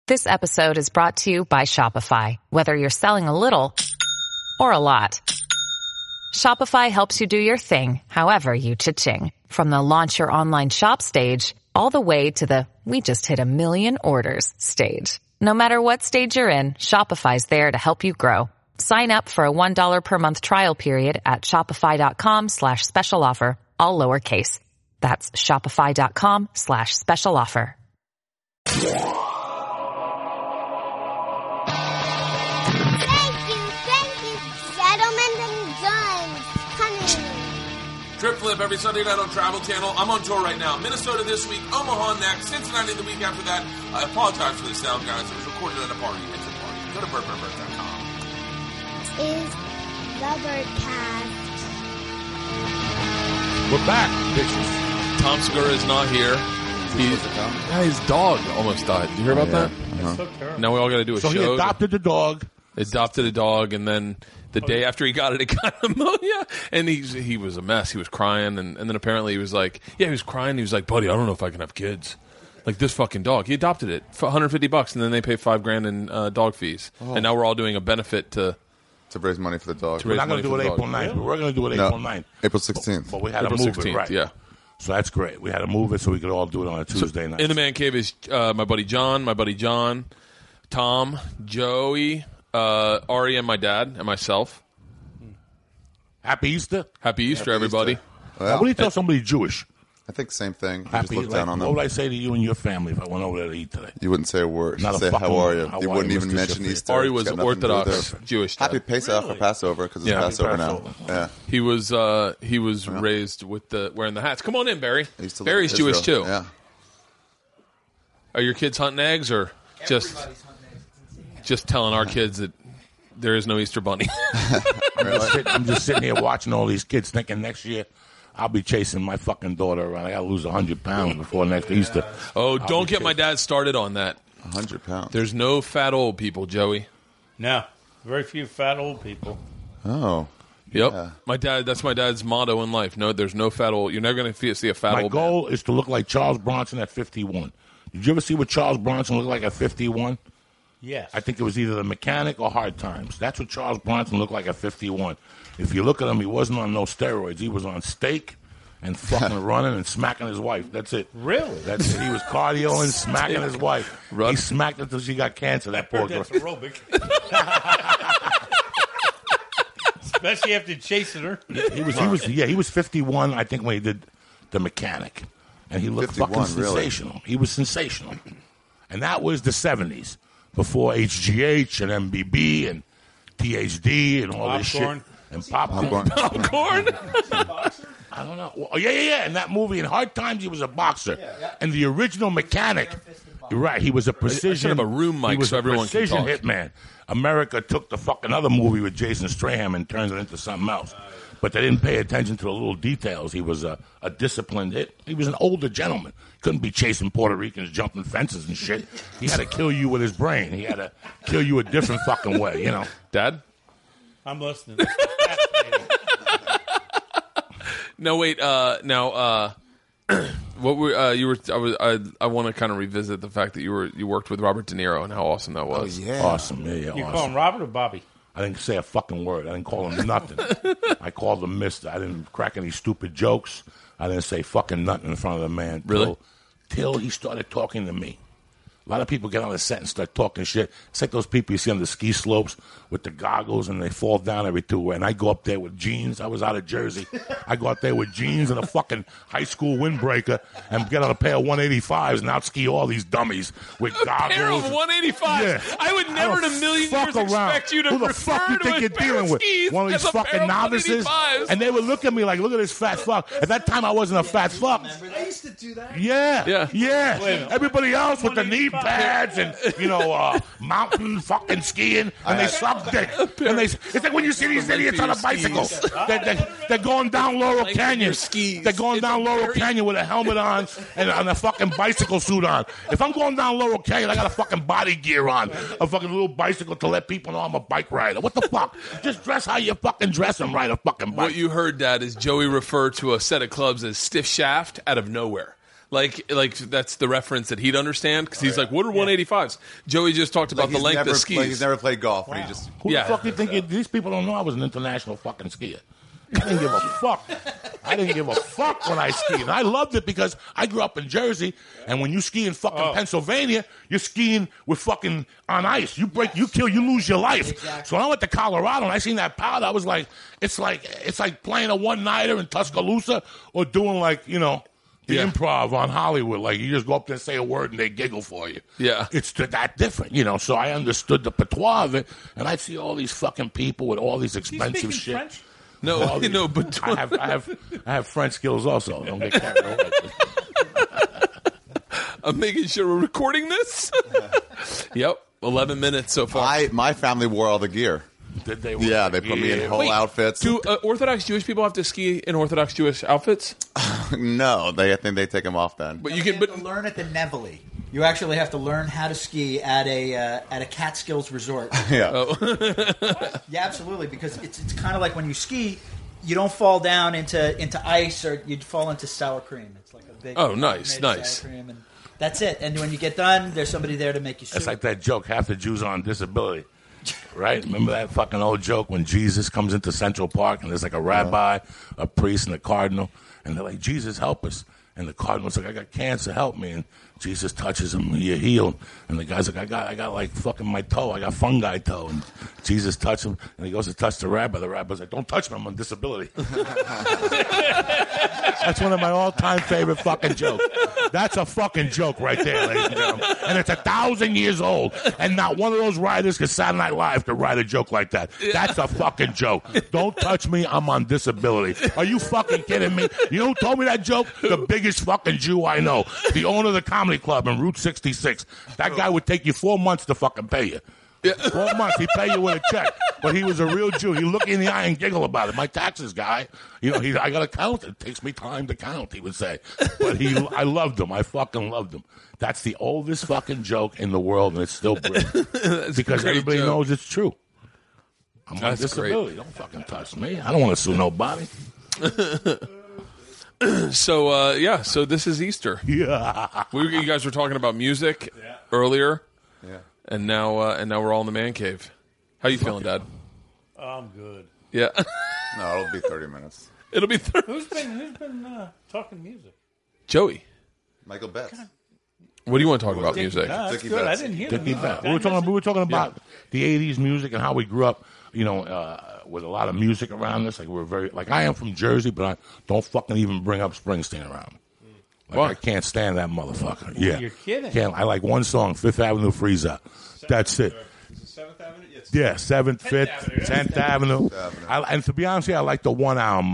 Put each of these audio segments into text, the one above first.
This episode is brought to you by Shopify. Whether you're selling a little or a lot, Shopify helps you do your thing, however you cha-ching. From the launch your online shop stage, all the way to the we just hit 1 million orders stage. No matter what stage you're in, Shopify's there to help you grow. Sign up for a $1 per month trial period at shopify.com/special offer, all lowercase. That's shopify.com/special offer. Thank you, Settlement and Guns. Coming. Trip Flip every Sunday night on Travel Channel. I'm on tour right now. Minnesota this week, Omaha next, Cincinnati the week after that. I apologize for the sound, guys. It was recorded at a party. It's a party. Go to birdbirdbird.com. Is the Birdcast. We're back, bitches. Tom Segura is not here. His dog almost died. Did you hear about that? So Now we all got to do a So show. he adopted the dog. Adopted a dog, and then the day after he got it, it got pneumonia, and he was a mess. He was crying, and then apparently he was like, he was crying. He was like, buddy, I don't know if I can have kids. Like this fucking dog. He adopted it for $150, and then they pay $5,000 in dog fees. And now we're all doing a benefit to raise money for the dog. We're not going to do it April 9th, but we're going to do it April 9th. April 16th. But we had April to move 16th, it, right? yeah. So that's great. We had to move it so we could all do it on a Tuesday night. In the Man Cave is my buddy John, Tom, Joey, Ari, and my dad, and myself. Happy Easter. Happy Easter, everybody. Well, What do you tell somebody Jewish? I think same thing. You Happy, just look down on what them. would I say to you and your family if I went over there to eat today? You wouldn't say a word. Not a Say, fucking how are word. you? How You are wouldn't you, even Mr. mention Shafir? Easter. Ari It's was got nothing to do with Orthodox it. Jewish dad. Happy Pesach or Passover because it's Yeah. Passover now. Passover. Yeah. He was raised with wearing the hats. Come on in, Barry. I used to live in Barry's Jewish too. Israel. Yeah. Are your kids hunting eggs or just telling our kids that there is no Easter bunny? I'm just sitting here watching all these kids thinking next year I'll be chasing my fucking daughter around. I got to lose 100 pounds before next Easter. Oh, don't get my dad started on that. 100 pounds. There's no fat old people, Joey. No, very few fat old people. Oh. Yep. Yeah. That's my dad's motto in life. No, there's no fat old. You're never going to see a fat My old goal is to look like Charles Bronson at 51. Did you ever see what Charles Bronson looked like at 51? Yes. I think it was either The Mechanic or Hard Times. That's what Charles Bronson looked like at 51. If you look at him, he wasn't on no steroids. He was on steak and fucking running and smacking his wife. That's it. Really? That's it. He was cardioing, smacking his wife. He smacked until she got cancer, that poor girl. That's aerobic. Especially after chasing her. He was 51, I think, when he did The Mechanic. And he looked 51, fucking sensational. really? He was sensational. And that was the 70s, before HGH and MBB and THD and all this shit. Popcorn. And popcorn. Popcorn? I don't know. Oh, yeah. In that movie, in Hard Times, he was a boxer. And the original Mechanic, you're right, he was a precision. I should have a room mic he was so a everyone can precision talk. hitman. America took the fucking other movie with Jason Strahan and turned it into something else. But they didn't pay attention to the little details. He was a disciplined hit. He was an older gentleman. Couldn't be chasing Puerto Ricans, jumping fences and shit. He had to kill you with his brain. He had to kill you a different fucking way, you know. Dad? I'm listening. No, wait. Now, what were you were? I want to kind of revisit the fact that you worked with Robert De Niro and how awesome that was. Oh, yeah. Awesome. Yeah, You awesome. call him Robert or Bobby? I didn't say a fucking word. I didn't call him nothing. I called him mister. I didn't crack any stupid jokes. I didn't say fucking nothing in front of the man. Really? Till he started talking to me. A lot of people get on the set and start talking shit. It's like those people you see on the ski slopes with the goggles and they fall down every 2 weeks. And I go up there with jeans. I was out of Jersey. I go up there with jeans and a fucking high school windbreaker and get on a pair of 185s and out ski all these dummies with goggles. Pair of 185s. Yeah. I would never in a million Fuck years around. expect you to Who the refer fuck you to think a you're pair dealing of with? skis One of these as a pair fucking of novices? 185s. And they would look at me like, look at this fat fuck. At that time, I wasn't a fat fuck. I used to do that. Yeah. minute. Everybody else with the knee pads and, mountain fucking skiing, and they suck dick. And it's like when you see these idiots on a bicycle. They're going down Laurel Canyon. They're going down Laurel Canyon with a helmet on and a fucking bicycle suit on. If I'm going down Laurel Canyon, I got a fucking body gear on. A fucking little bicycle to let people know I'm a bike rider. What the fuck? Just dress how you fucking dress and ride a fucking bike. What you heard, Dad, is Joey refer to a set of clubs as stiff shaft out of nowhere. Like that's the reference that he'd understand because he's like, what are 185s? Joey just talked about the length of skis. He's never played golf. And he just Who the fuck do you think? These people don't know I was an international fucking skier. I didn't give a fuck. I didn't give a fuck when I skied. And I loved it because I grew up in Jersey, and when you ski in fucking Pennsylvania, you're skiing with fucking on ice. You break, you kill, you lose your life. Exactly. So when I went to Colorado and I seen that powder, I was like, it's like playing a one-nighter in Tuscaloosa or doing like, you know, the improv on Hollywood. Like you just go up there and say a word and they giggle for you. Yeah. It's that different, you know. So I understood the patois of it, and I'd see all these fucking people with all these expensive shit. French? No, no, but I have French skills also. Don't get carried away. I'm making sure we're recording this. Yep, 11 minutes so far. My family wore all the gear. Did they? Yeah, they put me in whole outfits. Do Orthodox Jewish people have to ski in Orthodox Jewish outfits? No, I think they take them off then. But you have to learn at the Nevele. You actually have to learn how to ski at a Catskills resort. Yeah. Yeah, absolutely. Because it's kind of like when you ski, you don't fall down into ice or you fall into sour cream. It's like a big nice. sour cream, and that's it. And when you get done, there's somebody there to make you. It's like that joke. Half the Jews are on disability. Right? Remember that fucking old joke when Jesus comes into Central Park and there's like a rabbi, a priest, and a cardinal, and they're like, Jesus, help us. And the cardinal's like, I got cancer, help me. And Jesus touches him, you're healed. And the guy's like, I got like fucking my toe, I got fungi toe. And Jesus touches him, and he goes to touch the rabbi. The rabbi's like, don't touch me, I'm on disability. That's one of my all-time favorite fucking jokes. That's a fucking joke right there, ladies and gentlemen. And it's 1,000 years old. And not one of those writers because Saturday Night Live could write a joke like that. That's a fucking joke. Don't touch me, I'm on disability. Are you fucking kidding me? You know who told me that joke? The biggest fucking Jew I know. The owner of the comedy club in Route 66. That guy would take you 4 months to fucking pay you. 4 months, he'd pay you with a check. But he was a real Jew. He'd look you in the eye and giggle about it. My taxes, guy. You know, I got to count. It takes me time to count, he would say. But I loved him. I fucking loved him. That's the oldest fucking joke in the world, and it's still brilliant. Because everybody knows it's true. I'm on disability. Don't fucking touch me. I don't want to sue nobody. So this is Easter. Yeah. You guys were talking about music earlier. Yeah. And now we're all in the man cave. How you feeling, Dad? I'm good. Yeah. No, it'll be 30 minutes. It'll be 30. Who's been talking music? Joey. Michael Betts. What do you want to talk about music? No, that's Dickie good. Betts. I didn't hear Dickie that. Betts. We were talking about the 80s music and how we grew up, you know, with a lot of music around us. Like we're very, like I am from Jersey, but I don't fucking even bring up Springsteen around me. Like, I can't stand that motherfucker. Yeah. You're kidding. I like one song, Fifth Avenue Freeze Out. That's it. Is it 7th Avenue? Yeah, 7th, 5th, 10th Avenue. And to be honest with you, I like the one album.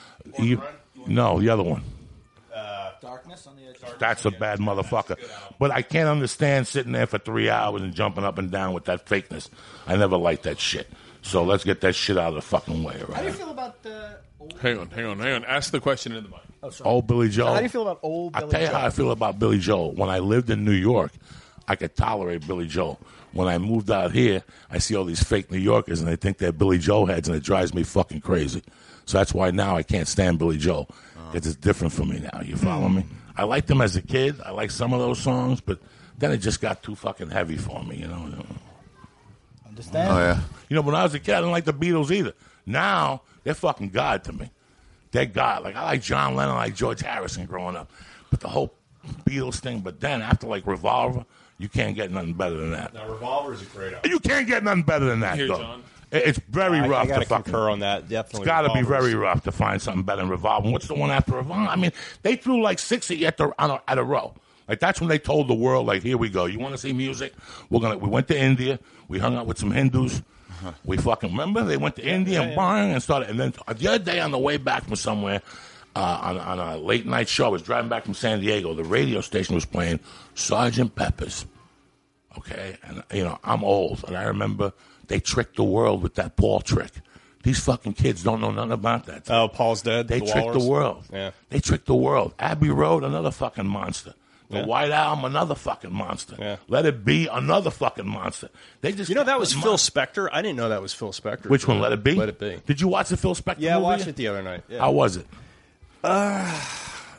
No, the other one. Darkness on the Edge. That's a bad motherfucker. But I can't understand sitting there for 3 hours and jumping up and down with that fakeness. I never liked that shit. So let's get that shit out of the fucking way, right? How do you feel about the old... Hang on. Ask the question in the mic. Oh, sorry. Old Billy Joel. How do you feel about old Billy Joel? I'll tell you how I feel about Billy Joel. When I lived in New York, I could tolerate Billy Joel. When I moved out here, I see all these fake New Yorkers, and they think they're Billy Joel heads, and it drives me fucking crazy. So that's why now I can't stand Billy Joel. It's different for me now. You follow me? I liked him as a kid. I liked some of those songs, but then it just got too fucking heavy for me, you know? Understand? Oh, yeah. You know, when I was a kid, I didn't like the Beatles either. Now, they're fucking God to me. They're God. Like, I like John Lennon, I like George Harrison growing up. But the whole Beatles thing, but then after, like, Revolver, you can't get nothing better than that. Now, Revolver is a great album. You can't get nothing better than that, Here, though. John. It's very rough I got to to fucking... concur on that. Definitely. It's got to be Revolver's- very rough to find something better than Revolver. What's the one after Revolver? I mean, they threw like 6 at a row. Like, that's when they told the world, like, here we go. You want to see music? We went to India. We hung out with some Hindus. We fucking remember? They went to India and bang and started. And then the other day on the way back from somewhere, on a late night show, I was driving back from San Diego. The radio station was playing Sgt. Pepper's. Okay? And, you know, I'm old. And I remember they tricked the world with that Paul trick. These fucking kids don't know nothing about that. Oh, Paul's Dead. They tricked the world. Yeah. They tricked the world. Abbey Road, another fucking monster. The White Album, another fucking monster. Yeah. Let It Be, another fucking monster. They just that was Phil Spector? I didn't know that was Phil Spector. Which one? Let It Be? Let It Be. Did you watch the Phil Spector Yeah, I movie? watched it the other night. Yeah. How was it? I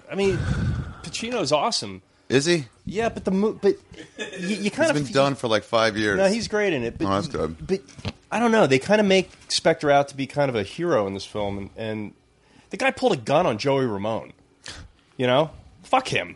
I mean, Pacino's awesome. Is he? Yeah, but you kind He's of been done for like 5 years. No, he's great in it. But, that's good. But I don't know. They kind of make Spectre out to be kind of a hero in this film, and the guy pulled a gun on Joey Ramone. You know, fuck him.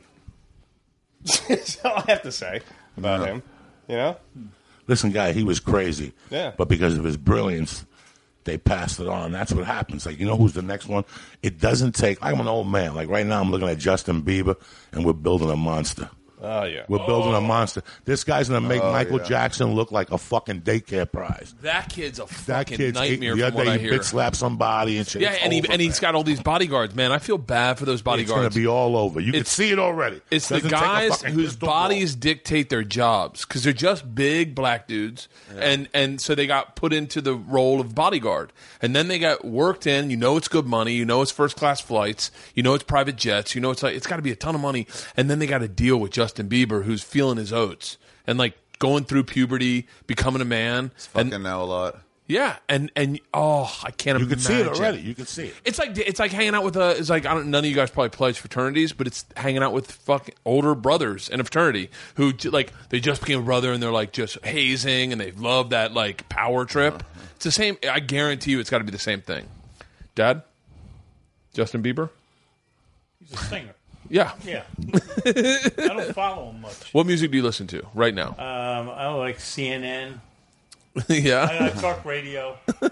That's all I have to say about him. You know, Listen, guy, he was crazy. Yeah. But because of his brilliance, they passed it on. That's what happens. Like, you know who's the next one? It doesn't take... I'm an old man. Like, right now I'm looking at Justin Bieber, and we're building a monster. oh yeah. We're building a monster. This guy's going to make Michael Jackson look like a fucking daycare prize. That kid's a That fucking kid's nightmare the from what other I day he hear. bitch slapped somebody and shit. Yeah, It's and over, he's got all these bodyguards, man. I feel bad for those It's bodyguards. going to be all over. You can It's- see it already. It's the Doesn't take a guys fucking whose crystal ball. bodies dictate their jobs because they're just big black dudes, and so they got put into the role of bodyguard, and then they got worked in. You know, it's good money. You know, it's first class flights. You know, it's private jets. You know, it's got to be a ton of money, and then they got to deal with Justin Bieber, who's feeling his oats and like going through puberty, becoming a man. Fucking now a lot. Yeah, and I can't You imagine. can see it already. You can see it. It's like hanging out with it's like none of you guys probably pledge fraternities, but it's hanging out with fucking older brothers in a fraternity who like they just became a brother and they're like just hazing and they love that like power trip. It's the same. I guarantee you, it's got to be the same thing. Dad, Justin Bieber. He's a singer. Yeah. Yeah. I don't follow him much. What music do you listen to right now? I like CNN. Yeah. I talk radio. I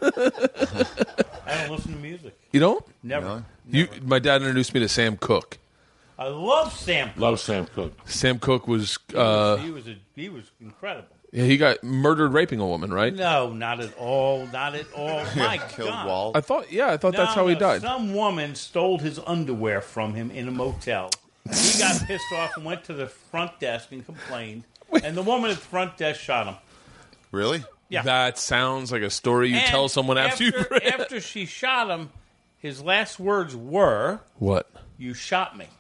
don't listen to music. You don't? Never. My dad introduced me to Sam Cooke. I love Sam Cooke. Love Sam Cooke. Sam Cooke was He was incredible. he got murdered raping a woman, right? No, not at all. Not at all. My Killed God. Walt. I thought that's how he died. Some woman stole his underwear from him in a motel. He got pissed off and went to the front desk and complained. And the woman at the front desk shot him. Really? Yeah. That sounds like a story you And tell someone after you read. after she shot him, his last words were, What? "You shot me."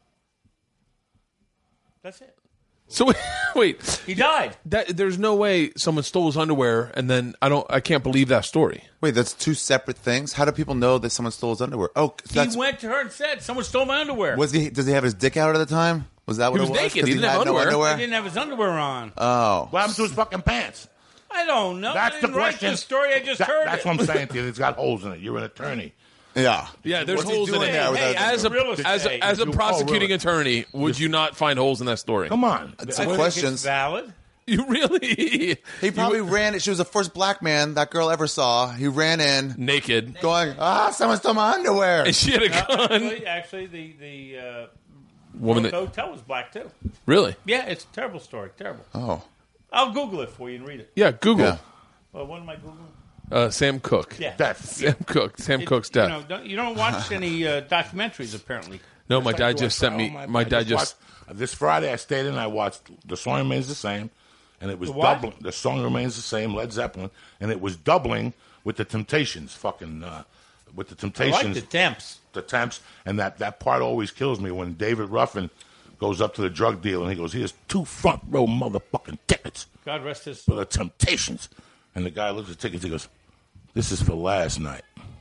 That's it. So wait, He died. there's no way someone stole his underwear and then I can't believe that story. Wait, that's two separate things? How do people know that someone stole his underwear? Oh, that's... He went to her and said, "Someone stole my underwear." Does he have his dick out at the time? Was that what He was it was? naked. 'Cause He didn't have had no underwear. He didn't have his underwear on. Oh. What happened to his fucking pants? I don't know. That's I the didn't write question. the story. I just heard That's it. what I'm saying to you. It's got holes in it. You're an attorney. Yeah. Yeah, there's What's he holes in doing it. there Hey, without- As a prosecuting attorney, would you not find holes in that story? Come on. Some It's questions. valid. You really He probably ran it. She was the first black man that girl ever saw. He ran in naked, going, someone stole my underwear. and she had a gun. Actually, the Woman that hotel was black too. really? Yeah, it's a terrible story. Terrible. Oh. I'll Google it for you and read it. Yeah, Google Yeah. Well, what am I Googling? Sam Cooke. Yeah. Death. Sam Cooke. Sam Cooke's death. You don't watch any documentaries, apparently. No, my dad just sent me. My dad just. This Friday I stayed in. I watched The Song Remains the Same, and it was The what? doubling. The Song Remains the Same, Led Zeppelin, and it was doubling with the Temptations. Fucking with the I Temptations. like the temps. The Temps, and that part always kills me when David Ruffin goes up to the drug dealer and he goes, "Here's 2 front row motherfucking tickets God rest his for soul. the Temptations," and the guy looks at the tickets. He goes, "This is for last night,"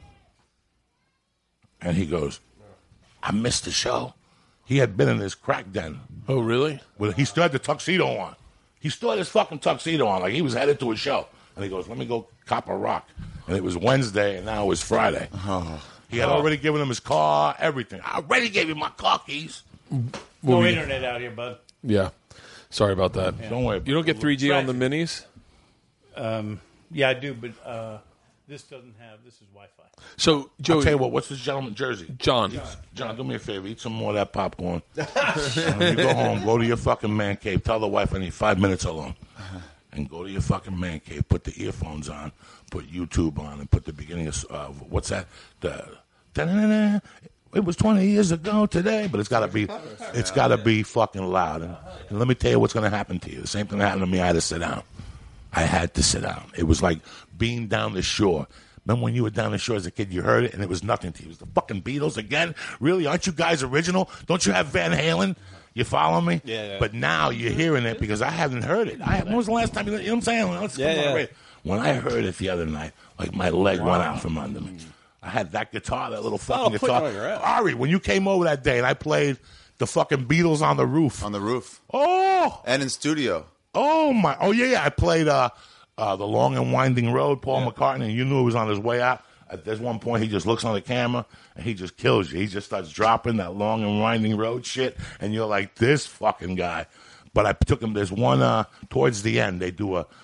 and he goes, "I missed the show." He had been in this crack den. Oh, really? Well, he still had the tuxedo on. He still had his fucking tuxedo on, like he was headed to a show. And he goes, "Let me go cop a rock." And it was Wednesday, and now it was Friday. He had already given him his car, everything. I already gave him my car keys. No internet out here, bud. Yeah. Sorry about that. Don't worry. You don't get 3G on the minis? Yeah, I do, but this doesn't have. This is Wi-Fi. So, I'll Joey. tell you what, what's this gentleman jersey? John. John, do me a favor. Eat some more of that popcorn. When you go home, go to your fucking man cave. Tell the wife I need 5 minutes alone. And go to your fucking man cave. Put the earphones on. Put YouTube on. And put the beginning of, what's that? Da-da-da-da. It was 20 years ago today. But it's got to be fucking loud. And let me tell you what's going to happen to you. The same thing that happened to me. I had to sit down. I had to sit down. It was like being down the shore. Remember when you were down the shore as a kid, you heard it, and it was nothing to you. It was the fucking Beatles again? Really? Aren't you guys original? Don't you have Van Halen? You follow me? Yeah. But now you're hearing it because I haven't heard it. When was the last time you know what I'm saying? Let's come on, Yeah. wait. When I heard it the other night, like my leg went out from under me. I had that guitar, that little fucking put it guitar. on your ass. Ari, when you came over that day and I played the fucking Beatles on the roof. On the roof. Oh! And in studio. Oh, my. Oh, yeah. I played The Long and Winding Road, Paul McCartney, and you knew he was on his way out. There's one point he just looks on the camera and he just kills you. He just starts dropping that Long and Winding Road shit, and you're like, this fucking guy. But I took him. There's one towards the end. They do what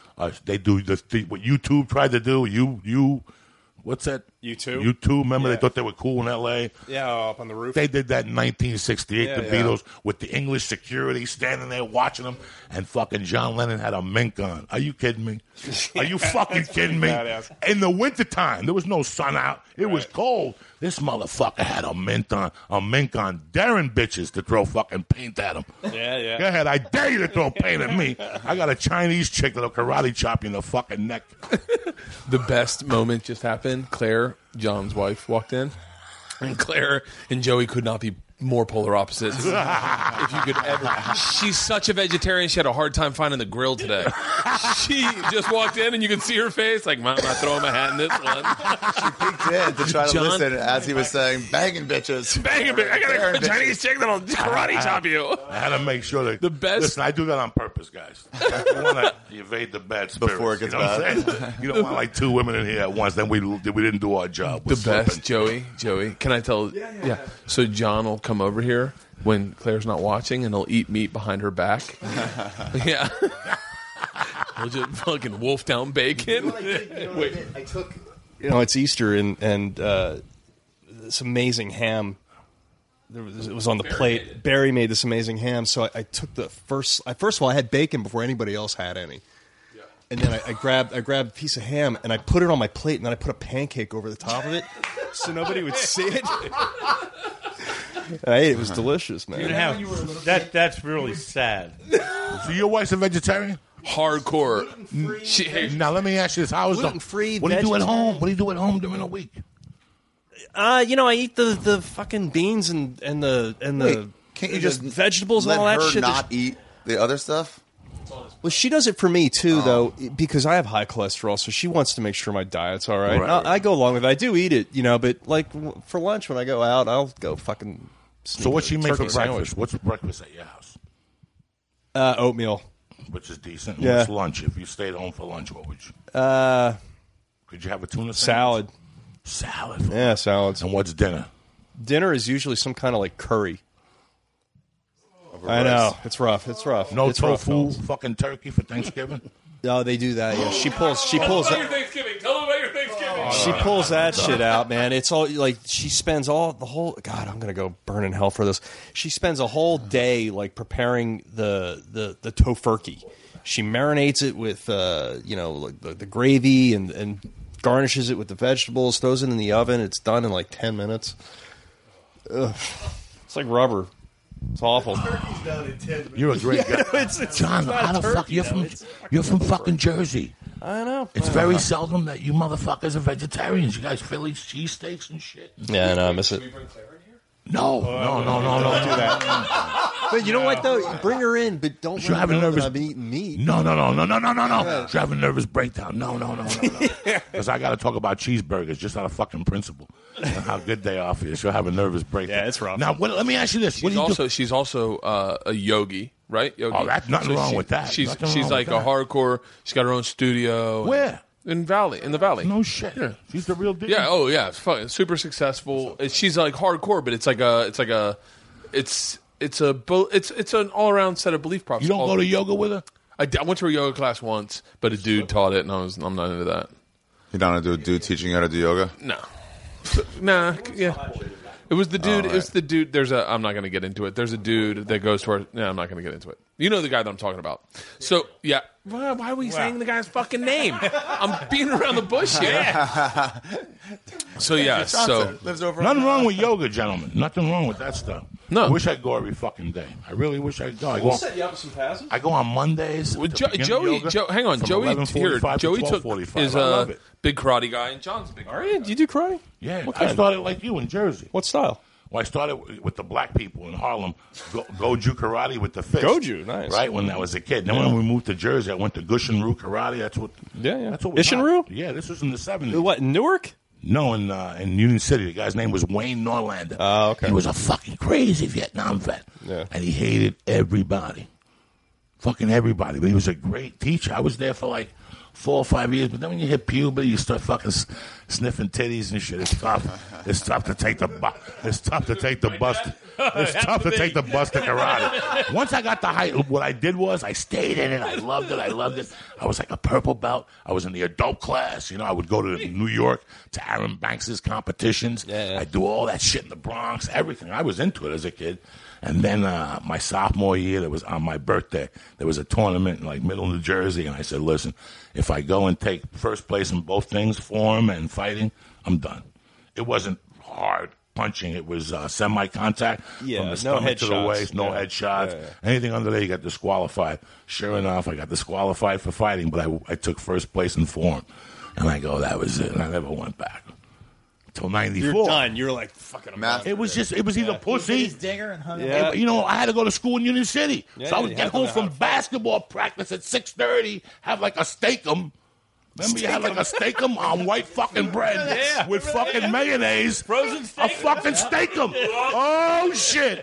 YouTube tried to do. You what's that? YouTube. Remember they thought they were cool in L.A. Yeah, up on the roof. They did that in 1968. Yeah, the yeah. Beatles with the English security standing there watching them, and fucking John Lennon had a mink on. Are you kidding me? Are you fucking kidding me? badass. In the wintertime, there was no sun out. It was cold. This motherfucker had a mink on, daring bitches to throw fucking paint at him. Yeah. Go ahead, I dare you to throw paint at me. I got a Chinese chick that'll karate chop you in the fucking neck. The best moment just happened. Claire, John's wife, walked in, and Claire and Joey could not be more polar opposites. If you could ever. She's such a vegetarian, she had a hard time finding the grill today. She just walked in, and you could see her face, like, I'm not throwing my hat in this one. She peeked in to try to John- listen as he was saying, banging bitches. Bang, I got a Chinese chick that'll karate chop you. I had to make sure that The best- Listen, I do that on purpose, guys. I want to evade the bad spirits. Before it gets you know what I'm bad. saying? You don't want like two women in here at once. Then we didn't do our job. We're The best, slipping. Joey. Can I tell? Yeah. So John will come over here when Claire's not watching, and he'll eat meat behind her back. Yeah. He'll just fucking wolf down bacon. Wait. I took. It's Easter and this amazing ham. It was on the plate. Barry made this amazing ham, so I took the first. First of all, I had bacon before anybody else had any. And then I grabbed a piece of ham and I put it on my plate, and then I put a pancake over the top of it so nobody would see it. I ate it. It was delicious, man. You have, that's really sad. So your wife's a vegetarian? Hardcore. Now let me ask you this: How is Gluten-free, What do you do at vegetarian. home? What do you do at home during the week? I eat the fucking beans and the Wait, can't you just vegetables and let all that her shit. not eat the other stuff? Well, she does it for me too, though, because I have high cholesterol, so she wants to make sure my diet's all right. Right. I go along with it. I do eat it, but like for lunch when I go out, I'll go fucking. So what she make for turkey breakfast? sandwich. What's breakfast at your house? Oatmeal. Which is decent. Yeah. What's lunch? If you stayed home for lunch, what would you? Could you have a tuna Salad. Salad. Yeah, salads. And what's dinner? Dinner is usually some kind of like curry. I know it's rough. It's rough. No it's rough, tofu, fellas. fucking turkey for Thanksgiving. No, they do that. Yeah, she pulls. Tell them about your Thanksgiving. She pulls that shit out, man. It's all like she spends all the whole. God, I'm gonna go burn in hell for this. She spends a whole day like preparing the tofurkey. She marinates it with like the gravy and garnishes it with the vegetables. Throws it in the oven. It's done in like 10 minutes. Ugh. It's like rubber. It's awful. You're a great guy. It's John, not how the turkey, fuck you're though. from? It's You're from fucking Jersey. I know. It's very seldom that you motherfuckers are vegetarians. You guys Philly cheesesteaks and shit. Yeah, I know. I miss it. No, don't do that. But you know what though? Bring her in, but don't She'll let have her a know nervous. that I'm eating meat. No. She'll have a nervous breakdown. No. Because I got to talk about cheeseburgers just out of fucking principle and how good they are for you. She'll have a nervous breakdown. Yeah, it's rough. Now, let me ask you this: What do you do? She's also a yogi, right? Yogi. Oh, that's nothing wrong with that. She's Nothing wrong like with a that. hardcore. She's got her own studio. Where? In the valley. No shit. Yeah. She's the real deal. Yeah. Oh, yeah. It's fucking super successful. She's like hardcore, but it's an all around set of belief props. You don't go to yoga with her? I went to a yoga class once, but a dude taught it, and I'm not into that. You don't want to do a dude teaching you how to do yoga? No. Nah. Yeah. It was the dude. It was the dude. I'm not going to get into it. There's a dude that goes to our. No, I'm not going to get into it. You know the guy that I'm talking about. So yeah. Why are we saying the guy's fucking name? I'm beating around the bush here. So yeah. So Lives over Nothing wrong with yoga, gentlemen. Nothing wrong with that stuff. No. I wish I could go every fucking day. I really wish I could go. We'll set you up with some passes. I go on Mondays. Well, to begin yoga hang on. from Joey 11:45 to Joey took 12:45. is I love a it. big karate guy, and John's a big. Are you? Do you do karate? Yeah, What I kind? started like you in Jersey. What style? Well, I started with the black people in Harlem, Goju Karate with the fist. Goju, nice. Right, when I was a kid. Then when we moved to Jersey, I went to Gushinru Karate. That's what Yeah. That's what we Ishinru? got. Yeah, this was in the 70s. What, Newark? No, in Union City. The guy's name was Wayne Norlander. Oh, okay. He was a fucking crazy Vietnam vet. Yeah. And he hated everybody. Fucking everybody. But he was a great teacher. I was there for like 4 or 5 years. But then when you hit puberty, you start fucking sniffing titties and shit. It's tough. It's tough to take the bus. It's tough to take the bus. It's tough to take the bus to karate. Once I got the height, what I did was I stayed in it. I loved it. I was like a purple belt. I was in the adult class. You know, I would go to New York to Aaron Banks's competitions. Yeah. I'd do all that shit in the Bronx, everything. I was into it as a kid. And then my sophomore year, there was on my birthday, there was a tournament in like Middle New Jersey, and I said, listen, if I go and take first place in both things, form and fighting, I'm done. It wasn't hard punching. It was semi-contact from the stomach to the waist, no headshots. Yeah. Anything under there, you got disqualified. Sure enough, I got disqualified for fighting, but I took first place in form. And I go, that was it, and I never went back. Until 94. You're done. You're like, fucking It was either pussy. His dinger and hung Yeah. You know, I had to go to school in Union City. Yeah, so I would you get had to home know from how to fight. basketball practice at 6:30, have like a steak-em. Remember you had like a steak-em on white fucking bread with fucking mayonnaise. Frozen steak. A fucking steak-em. Oh, shit.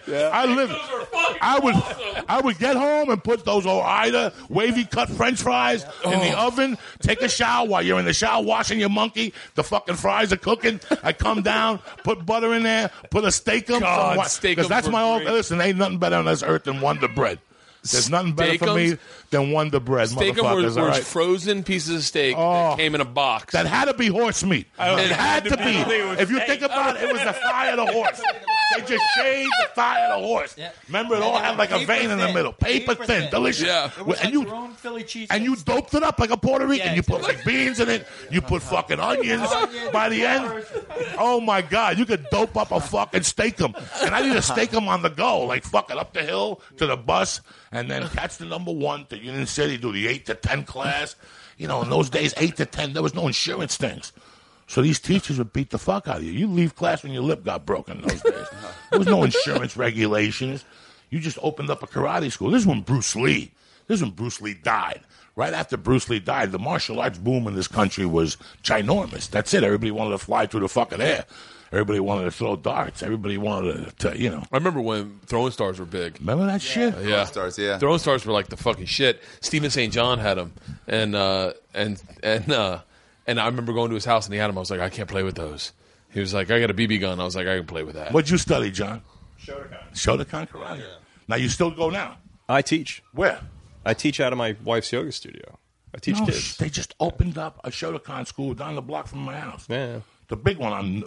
I would get home and put those Ore-Ida wavy cut french fries in the oven, take a shower while you're in the shower washing your monkey. The fucking fries are cooking. I come down, put butter in there, put a steak-em. God, Because steak-em that's for my old, free. listen, ain't nothing better on this earth than Wonder Bread. There's nothing better for me than Wonder Bread, Steak motherfuckers. were all right? frozen pieces of steak that came in a box. That had to be horse meat. It had to be. If you think about it, it was the thigh of the horse. They just shaved the thigh of the horse. Yeah. Remember, it all had like a vein in the middle. Paper thin, delicious. Yeah. It was And like you your own Philly cheese. and you doped it up like a Puerto Rican. Yeah, You put like beans in it. You put fucking onions. By the end, oh my God, you could dope up a fucking steak-em. And I need to steak-em on the go, like fucking up the hill to the bus, and then catch the number 1 to Union City, do the 8 to 10 class. You know, in those days, 8 to 10, there was no insurance things. So these teachers would beat the fuck out of you. You leave class when your lip got broken in those days. There was no insurance regulations. You just opened up a karate school. This is when Bruce Lee died. Right after Bruce Lee died, the martial arts boom in this country was ginormous. That's it. Everybody wanted to fly through the fucking air. Everybody wanted to throw darts. Everybody wanted to, you know. I remember when throwing stars were big. Remember that shit? Yeah, Stars, yeah. Throwing stars were like the fucking shit. Stephen St. John had them, and I remember going to his house and he had them. I was like, I can't play with those. He was like, I got a BB gun. I was like, I can play with that. What'd you study, John? Shotokan karate. Now you still go now? I teach. Where? I teach out of my wife's yoga studio. I teach kids. They just opened up a Shotokan school down the block from my house. Yeah. The big one on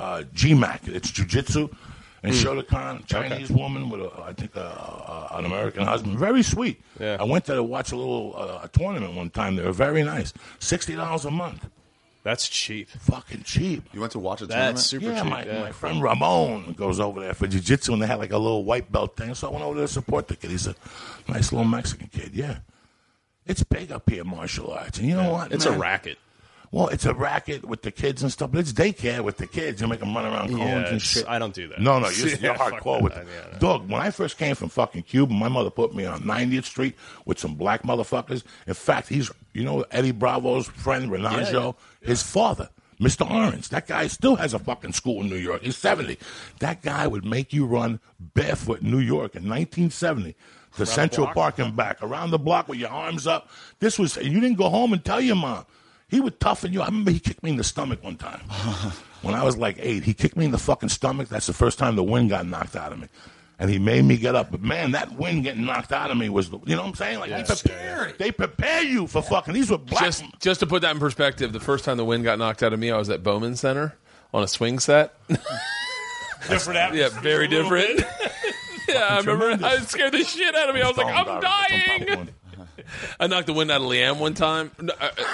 GMAC. It's jiu-jitsu and Shotokan, Chinese woman with, I think, an American husband. Very sweet. Yeah. I went there to watch a little a tournament one time. They were very nice. $60 a month. That's cheap. Fucking cheap. You went to watch a tournament? That's super Yeah, cheap. my friend Ramon goes over there for jiu-jitsu, and they had like a little white belt thing. So I went over there to support the kid. He's a nice little Mexican kid, yeah. It's big up here, martial arts. And you know what, It's man? a racket. Well, it's a racket with the kids and stuff, but it's daycare with the kids. You make them run around cones and shit. I don't do that. No, you're Yeah, fuck hardcore with that. it. Yeah, no. Dog, when I first came from fucking Cuba, my mother put me on 90th Street with some black motherfuckers. In fact, he's, you know, Eddie Bravo's friend, Renaggio, his father, Mr. Orange. That guy still has a fucking school in New York. He's 70. That guy would make you run barefoot in New York in 1970. To Central Park and back, around the block with your arms up. This was, and you didn't go home and tell your mom. He would toughen you. I remember he kicked me in the stomach one time. When I was like 8, he kicked me in the fucking stomach. That's the first time the wind got knocked out of me. And he made me get up. But man, that wind getting knocked out of me was, you know what I'm saying? Like, they prepare you for fucking, these were black. Just to put that in perspective, the first time the wind got knocked out of me, I was at Bowman Center on a swing set. Different atmosphere. Yeah, very a little different. bit. Yeah, I remember. Tremendous. I scared the shit out of me. I was like, I'm dying. I knocked the wind out of Leanne one time. No,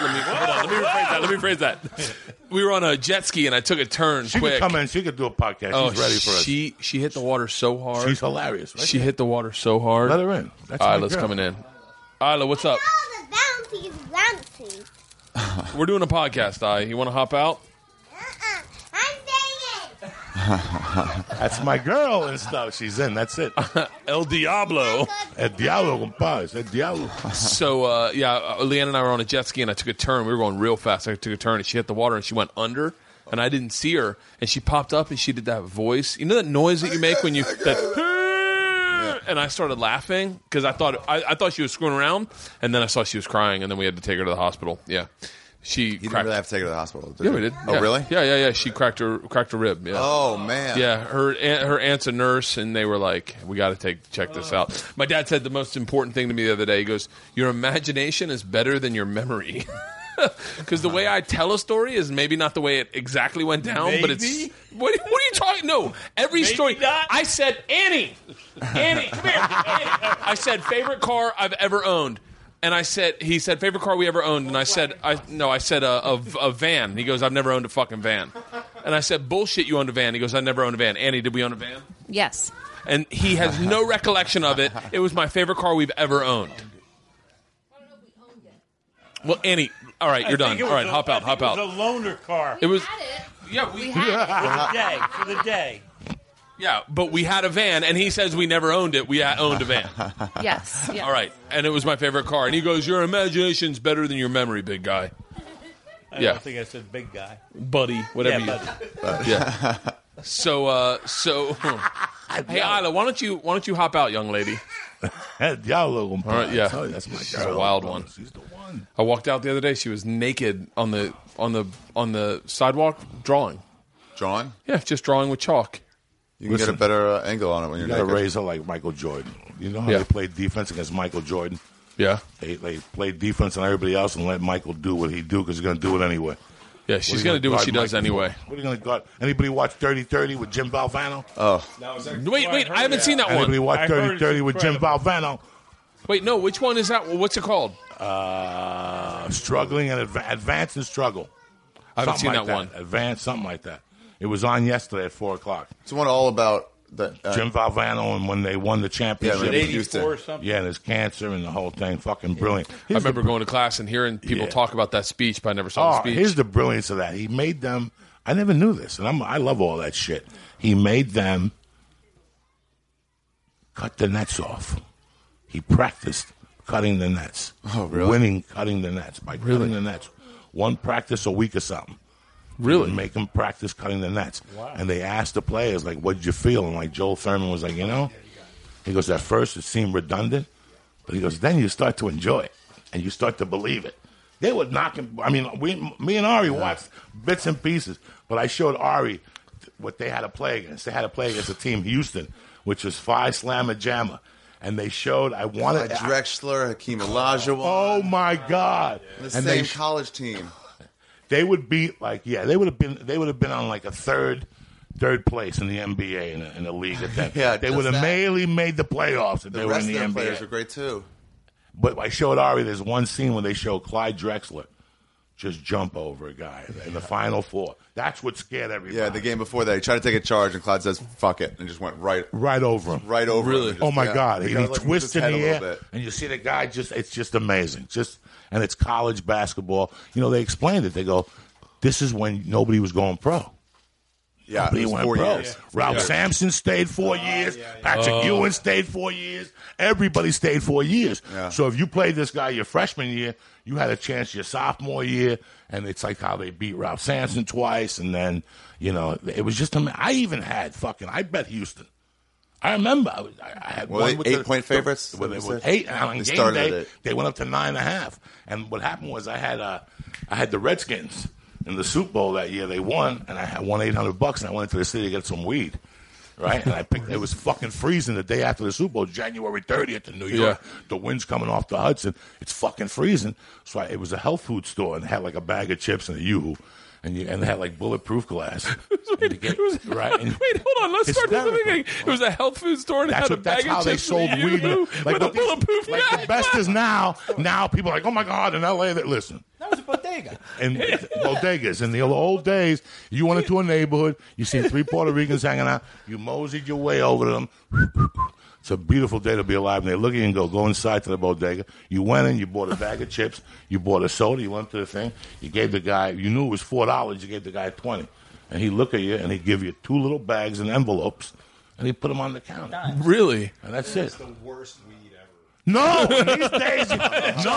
let me rephrase that. We were on a jet ski and I took a turn She quick. could come in. She could do a podcast. Oh, She's ready for us. She hit the water so hard. She's hilarious. Right She there. hit the water so hard. Let her in. That's my Isla's girl. coming in. Isla, what's up? Oh, the bounty's bouncy. We're doing a podcast, You want to hop out? I'm saying That's my girl and stuff. She's in. That's it. El Diablo. El Diablo, compadre. El Diablo. So, Leanne and I were on a jet ski, and I took a turn. We were going real fast. I took a turn, and she hit the water, and she went under. and I didn't see her, and she popped up and she did that voice. You know that noise that you make when you and I started laughing because I thought she was screwing around, and then I saw she was crying, and then we had to take her to the hospital. Yeah. You didn't really have to take her to the hospital. Did Yeah, you? we did. Oh, Yeah. really? Yeah. She cracked her rib. Yeah. Oh, man. Yeah, her aunt's a nurse, and they were like, "We got to check this out." My dad said the most important thing to me the other day. He goes, "Your imagination is better than your memory." Because the way I tell a story is maybe not the way it exactly went down, but it's what are you talking? No, every story. Not. I said Annie, come here. Annie. I said favorite car I've ever owned. And he said, favorite car we ever owned. And I said, a van. And he goes, I've never owned a fucking van. And I said, bullshit, you owned a van. He goes, I never owned a van. Annie, did we own a van? Yes. And he has no recollection of it. It was my favorite car we've ever owned. Well, Annie, all right, you're done. All right, hop out. It was a loaner car. It was, We had it. For the day. yeah, but we had a van, and he says we never owned it. We owned a van. Yes. All right, and it was my favorite car. And he goes, your imagination's better than your memory, big guy. I don't think I said big guy. Buddy, whatever Yeah, buddy. Yeah. So, hey, Isla, why don't you hop out, young lady? Y'all look. All right, yeah. That's my She's girl. a wild one. She's the one. I walked out the other day. She was naked on the sidewalk drawing. Drawing? Yeah, just drawing with chalk. You can get a better angle on it when You you're got to naked. raise her like Michael Jordan. You know how Yeah. they played defense against Michael Jordan? Yeah, They played defense on everybody else and let Michael do what he do because he's going to do it anyway. yeah. She's gonna do what she does anyway. What are you going to guard? Anybody watch 30-30 with Jim Valvano? Wait, I haven't seen that Anybody one. watch I heard it's 30-30 with Jim incredible. Valvano? Wait, no. Which one is that? What's it called? Struggling and advance and struggle. I haven't seen Something that like one. Advance, something like that. It was on yesterday at 4:00. It's one all about the, Jim Valvano and when they won the championship. Yeah, At in 84 Houston. or something. Yeah, and his cancer and the whole thing. Fucking brilliant. I remember going to class and hearing people Yeah. talk about that speech, but I never saw the speech. Here's the brilliance of that. He made them. I never knew this, and I love all that shit. He made them cut the nets off. He practiced cutting the nets. Oh, really? Winning cutting the nets by cutting the nets. One practice a week or something. Really? Make them practice cutting the nets. Wow. And they asked the players, like, what did you feel? And, like, Joel Thurman was like, he goes, at first it seemed redundant, but he goes, then you start to enjoy it, and you start to believe it. They were knocking, me and Ari watched bits and pieces, but I showed Ari what they had to play against. They had to play against a team, Houston, which was Phi Slamma Jamma. And they showed, Drexler, Hakeem Olajuwon. Oh, my God. The and same college team. They would beat they would have been on like a third place in the NBA in the league at that. Yeah, they just would have that. mainly made the playoffs if The they were rest in of the the NBA. players were great, too. But I showed Ari, there's one scene where they show Clyde Drexler just jump over a guy in the Final Four. That's what scared everybody. Yeah, the game before that, he tried to take a charge, and Clyde says, fuck it, and just went right over him. Right over Really? him. Oh, my God. He He kinda, like, twists moved in his the head a little air, bit. and you see the guy it's just amazing. And it's college basketball. They explained it. They go, this is when nobody was going pro. Yeah, Nobody it was went 4 pro. years. Ralph Sampson stayed 4 years. Patrick Ewing stayed 4 years. Everybody stayed 4 years. Yeah. So if you played this guy your freshman year, you had a chance your sophomore year, and it's like how they beat Ralph Sampson twice, and then, it was just I even had I bet Houston. I remember I had Were one they with 8-point favorites? With Is that what you 8, said? and on They game started day, at it. they went up to 9.5. And what happened was I had the Redskins in the Super Bowl that year. They won, and I won $800, and I went to the city to get some weed. Right? And I picked, it was fucking freezing the day after the Super Bowl, January 30th in New York. Yeah. The wind's coming off the Hudson. It's fucking freezing. So it was a health food store, and it had like a bag of chips and a Yoo-hoo. And they had like bulletproof glass. Wait, hold on. Let's start from the beginning. It was a health food store and had a That's bag how of they chips sold and weed. Yoo-hoo with a bulletproof Like the best is now people are like, oh my God, in LA, listen. That was a bodega. And bodegas. In the old days, you went into a neighborhood, you seen 3 Puerto Ricans hanging out, you moseyed your way over to them. It's a beautiful day to be alive. And they look at you and go inside to the bodega. You went in, you bought a bag of chips, you bought a soda, you went to the thing, you gave the guy, you knew it was $4, you gave the guy $20. And he'd look at you and he'd give you 2 little bags and envelopes, and he'd put them on the counter. Really? And that's it. the worst weed ever. No, these days. No.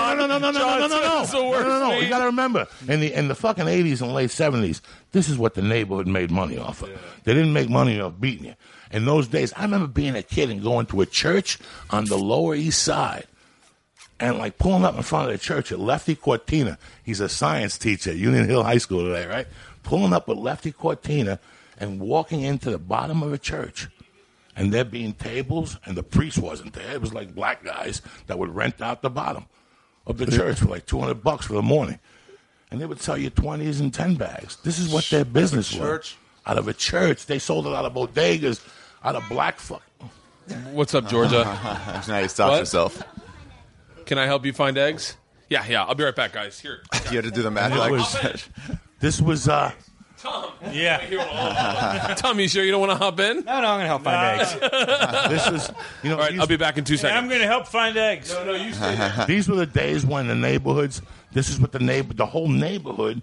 It's the worst, No. man. You got to remember, in the fucking 80s and late 70s, this is what the neighborhood made money off of. They didn't make money off beating you. In those days, I remember being a kid and going to a church on the Lower East Side and like pulling up in front of the church at Lefty Cortina. He's a science teacher at Union Hill High School today, right? Pulling up with Lefty Cortina and walking into the bottom of a church. And there being tables, and the priest wasn't there. It was like black guys that would rent out the bottom of the church for like $200 for the morning. And they would sell you 20s and 10 bags. This is what their business was. Out of a church. They sold it out of bodegas, out of black fuck. What's up, Georgia? Now you stop yourself. Can I help you find eggs? Yeah. I'll be right back, guys. Here. You had to do the math. This was Tom. Yeah. Tom, you sure you don't want to hop in? No, I'm going to help find eggs. This was, All right, I'll be back in 2 And seconds. I'm going to help find eggs. No, you stay there. these were the days when the neighborhoods, this is what the whole neighborhood,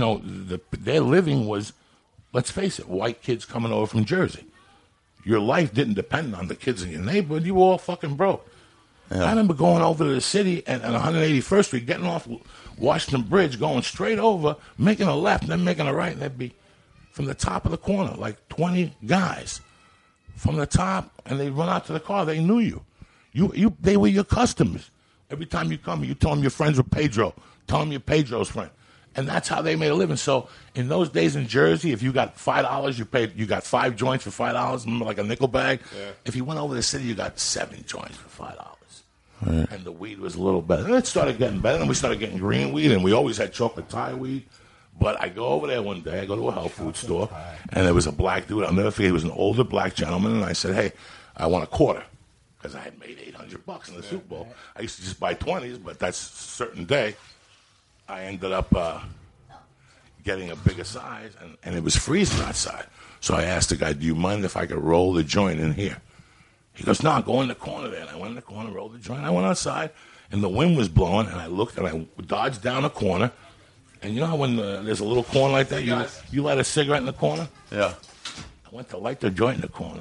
their living was, let's face it, white kids coming over from Jersey. Your life didn't depend on the kids in your neighborhood. You were all fucking broke. I remember going over to the city and 181st Street, getting off Washington Bridge, going straight over, making a left, and then making a right, and there'd be from the top of the corner, like 20 guys from the top, and they'd run out to the car. They knew you. They were your customers. Every time you come, you tell them you're friends with Pedro. Tell them you're Pedro's friend. And that's how they made a living. So in those days in Jersey, if you got $5, you got 5 joints for $5, remember, like a nickel bag. Yeah. If you went over to the city, you got 7 joints for $5. Right. And the weed was a little better. And it started getting better, and we started getting green weed, and we always had chocolate Thai weed. But I go over there one day, I go to a health food store, and there was a black dude. I'll never forget, he was an older black gentleman, and I said, hey, I want a quarter, because I had made $800 in the Super Bowl. I used to just buy 20s, but that's a certain day. I ended up getting a bigger size, and it was freezing outside. So I asked the guy, do you mind if I could roll the joint in here? He goes, no, go in the corner there. And I went in the corner, rolled the joint. I went outside, and the wind was blowing, and I looked, and I dodged down a corner. And you know how when there's a little corner like that, you light a cigarette in the corner? Yeah. I went to light the joint in the corner.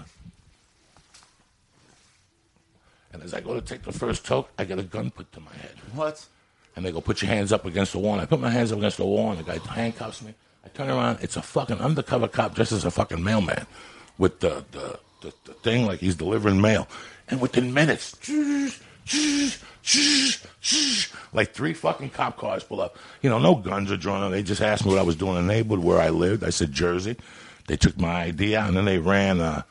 And as I go to take the first toke, I get a gun put to my head. What? And they go, put your hands up against the wall. And I put my hands up against the wall, and the guy handcuffs me. I turn around. It's a fucking undercover cop dressed as a fucking mailman with the thing like he's delivering mail. And within minutes, like 3 fucking cop cars pull up. No guns are drawn on. They just asked me what I was doing in the neighborhood, where I lived. I said Jersey. They took my ID out, and then they ran, the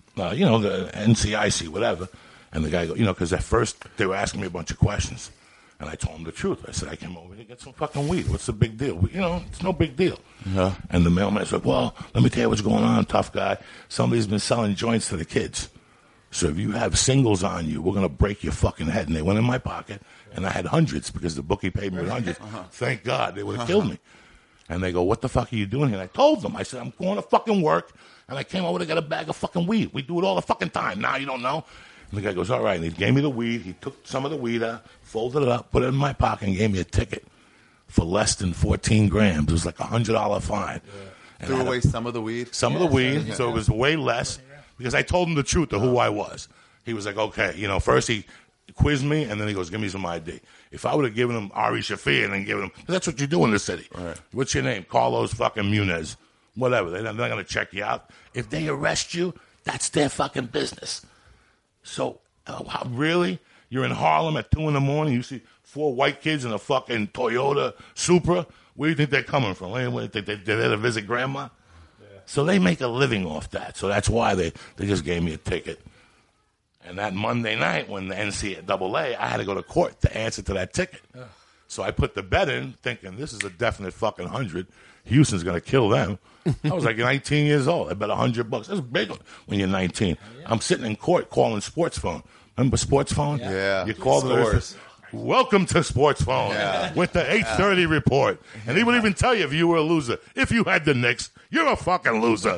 NCIC, whatever. And the guy, because at first they were asking me a bunch of questions. And I told him the truth. I said, I came over here to get some fucking weed. What's the big deal? It's no big deal. Yeah. And the mailman said, well, let me tell you what's going on, tough guy. Somebody's been selling joints to the kids. So if you have singles on you, we're going to break your fucking head. And they went in my pocket, and I had hundreds because the bookie paid me with hundreds. Thank God. They would have killed me. And they go, what the fuck are you doing here? And I told them. I said, I'm going to fucking work, and I came over to get a bag of fucking weed. We do it all the fucking time. Now you don't know. And the guy goes, all right. And he gave me the weed. He took some of the weed out, folded it up, put it in my pocket, and gave me a ticket for less than 14 grams. It was like $100 fine. Yeah. Threw away some of the weed? Some of the weed, so it was way less. Because I told him the truth of who I was. He was like, okay. First he quizzed me, and then he goes, give me some ID. If I would have given him Ari Shaffir and then given him, that's what you do in the city. Right. What's your name? Carlos fucking Munez. Whatever. They're not going to check you out. If they arrest you, that's their fucking business. So, really? You're in Harlem at 2 a.m, you see 4 white kids in a fucking Toyota Supra? Where do you think they're coming from? Where do you think they're there to visit grandma? Yeah. So they make a living off that. So that's why they just gave me a ticket. And that Monday night when the NCAA, I had to go to court to answer to that ticket. Yeah. So I put the bet in thinking this is a definite fucking 100. Houston's going to kill them. I was like 19 years old. I bet $100. That's big when you're 19. Yeah. I'm sitting in court calling Sports Phone. Remember Sports Phone? Yeah. You call the welcome to Sports Phone with the 8:30 report. And he would even tell you if you were a loser. If you had the Knicks, you're a fucking loser.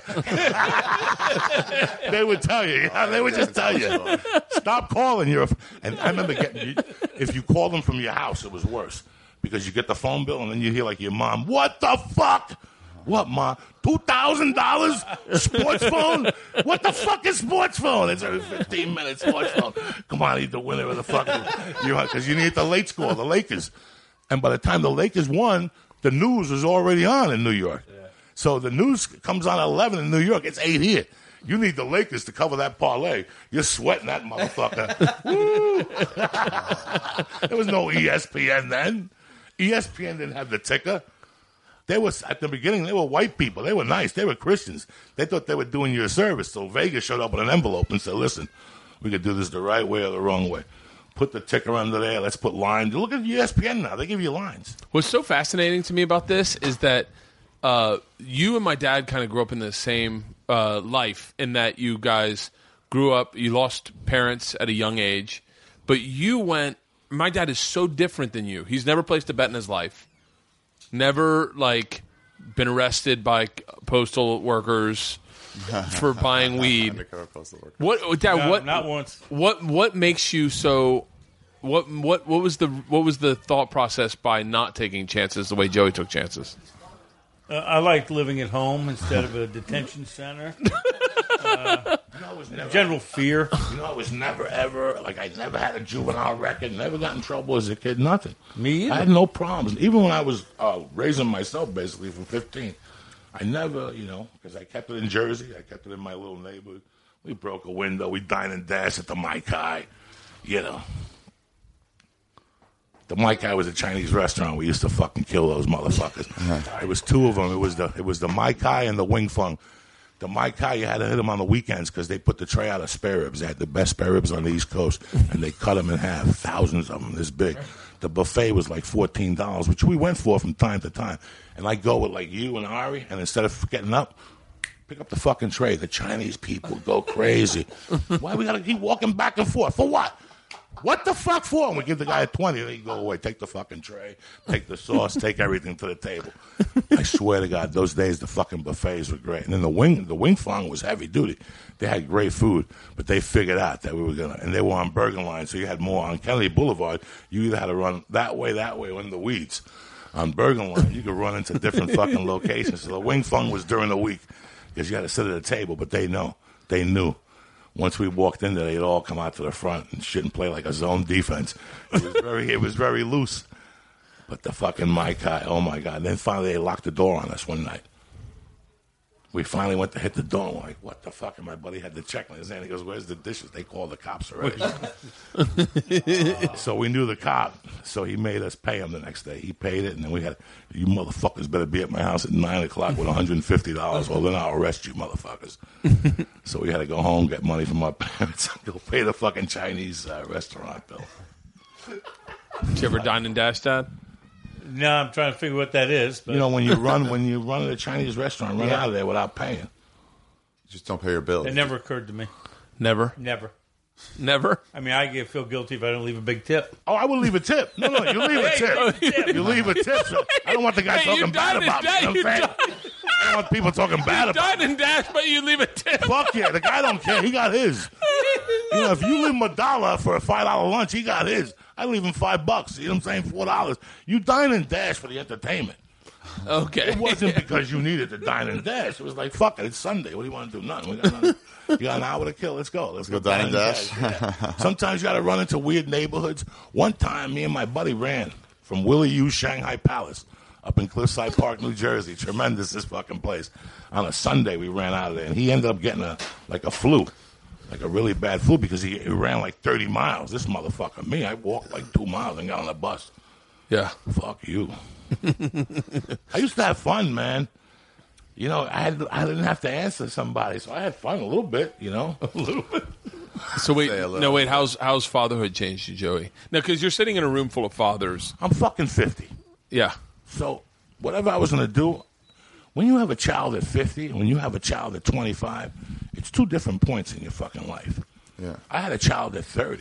They would tell you. They would just tell you. Stop calling. And I remember if you called them from your house, it was worse. Because you get the phone bill and then you hear like your mom, what the fuck? What, Ma? $2,000 sports phone? What the fuck is sports phone? It's a 15-minute sports phone. Come on, he's the winner of the fucking... Because you need the late score, the Lakers. And by the time the Lakers won, the news was already on in New York. Yeah. So the news comes on at 11 in New York. It's 8 here. You need the Lakers to cover that parlay. You're sweating that motherfucker. Woo! There was no ESPN then. ESPN didn't have the ticker. They was at the beginning. They were white people. They were nice. They were Christians. They thought they were doing you a service. So Vegas showed up with an envelope and said, "Listen, we could do this the right way or the wrong way. Put the ticker under there. Let's put lines. Look at ESPN now. They give you lines." What's so fascinating to me about this is that you and my dad kind of grew up in the same life, in that you guys grew up. You lost parents at a young age, but you went. My dad is so different than you. He's never placed a bet in his life. Never, been arrested by postal workers for buying weed. What, Dad? No, what? Not once. What makes you so? What was the thought process by not taking chances the way Joey took chances? I liked living at home instead of a detention center. General fear. I was never, ever, I never had a juvenile record, never got in trouble as a kid, nothing. Me either. I had no problems. Even when I was raising myself, basically, from 15, I never, because I kept it in Jersey, I kept it in my little neighborhood. We broke a window, we dined and dashed at the Mai Kai, The Mai Kai was a Chinese restaurant. We used to fucking kill those motherfuckers. It was two of them. It was the Mai Kai and the Wing Fung. The Mai Kai, you had to hit them on the weekends because they put the tray out of spare ribs. They had the best spare ribs on the East Coast, and they cut them in half, thousands of them this big. The buffet was like $14, which we went for from time to time. And I go with you and Ari, and instead of getting up, pick up the fucking tray. The Chinese people go crazy. Why we got to keep walking back and forth? For what? What the fuck for? And we give the guy a 20, and he go away. Take the fucking tray, take the sauce, take everything to the table. I swear to God, those days the fucking buffets were great. And then the wing fong was heavy duty. They had great food, but they figured out that we were gonna, and they were on Bergen Line, so you had more on Kennedy Boulevard. You either had to run that way, or in the weeds. On Bergen Line, you could run into different fucking locations. So the wing fong was during the week because you had to sit at a table, but they knew. Once we walked in there, they'd all come out to the front and shit and play like a zone defense. It was very loose. But the fucking Mai Kai, oh my God. Then finally they locked the door on us one night. We finally went to hit the door. We're like, what the fuck? And my buddy had the check in his hand. He goes, "Where's the dishes?" They called the cops already. So we knew the cop. So he made us pay him the next day. He paid it, and then we had, "You motherfuckers better be at my house at 9 o'clock with $150. Well, then I'll arrest you motherfuckers." So we had to go home, get money from our parents, and go pay the fucking Chinese restaurant bill. Did you ever dine and dash, Dad? No, I'm trying to figure what that is. But. When you run at a Chinese restaurant, run out of there without paying. Just don't pay your bills. It never occurred to me. Never? Never. I mean, I feel guilty if I don't leave a big tip. Oh, I will leave a tip. No, you leave a tip. You leave a tip. So I don't want the guy talking bad about me. You know what I'm saying? I don't want people talking bad about me. Dine and dash, but you leave a tip. Fuck yeah. The guy don't care. He got his. If you leave him $1 for a $5 lunch, he got his. I leave him $5. You know what I'm saying? $4. You dine and dash for the entertainment. Okay. It wasn't because you needed to dine and dash. It was like, fuck it, it's Sunday. What do you want to do? Nothing. We got nothing. You got an hour to kill. Let's go. Let's go dine and dash. Yeah. Sometimes you got to run into weird neighborhoods. One time, me and my buddy ran from Willie Yu Shanghai Palace up in Cliffside Park, New Jersey. Tremendous, this fucking place. On a Sunday, we ran out of there, and he ended up getting a flu. Like a really bad flu because he ran like 30 miles. This motherfucker, me, I walked like 2 miles and got on a bus. Yeah. Fuck you. I used to have fun, man. I didn't have to answer somebody, so I had fun a little bit, A little bit. So wait, how's fatherhood changed you, Joey? Now, because you're sitting in a room full of fathers. I'm fucking 50. Yeah. So whatever I was going to do, when you have a child at 50 and when you have a child at 25, it's two different points in your fucking life. Yeah. I had a child at 30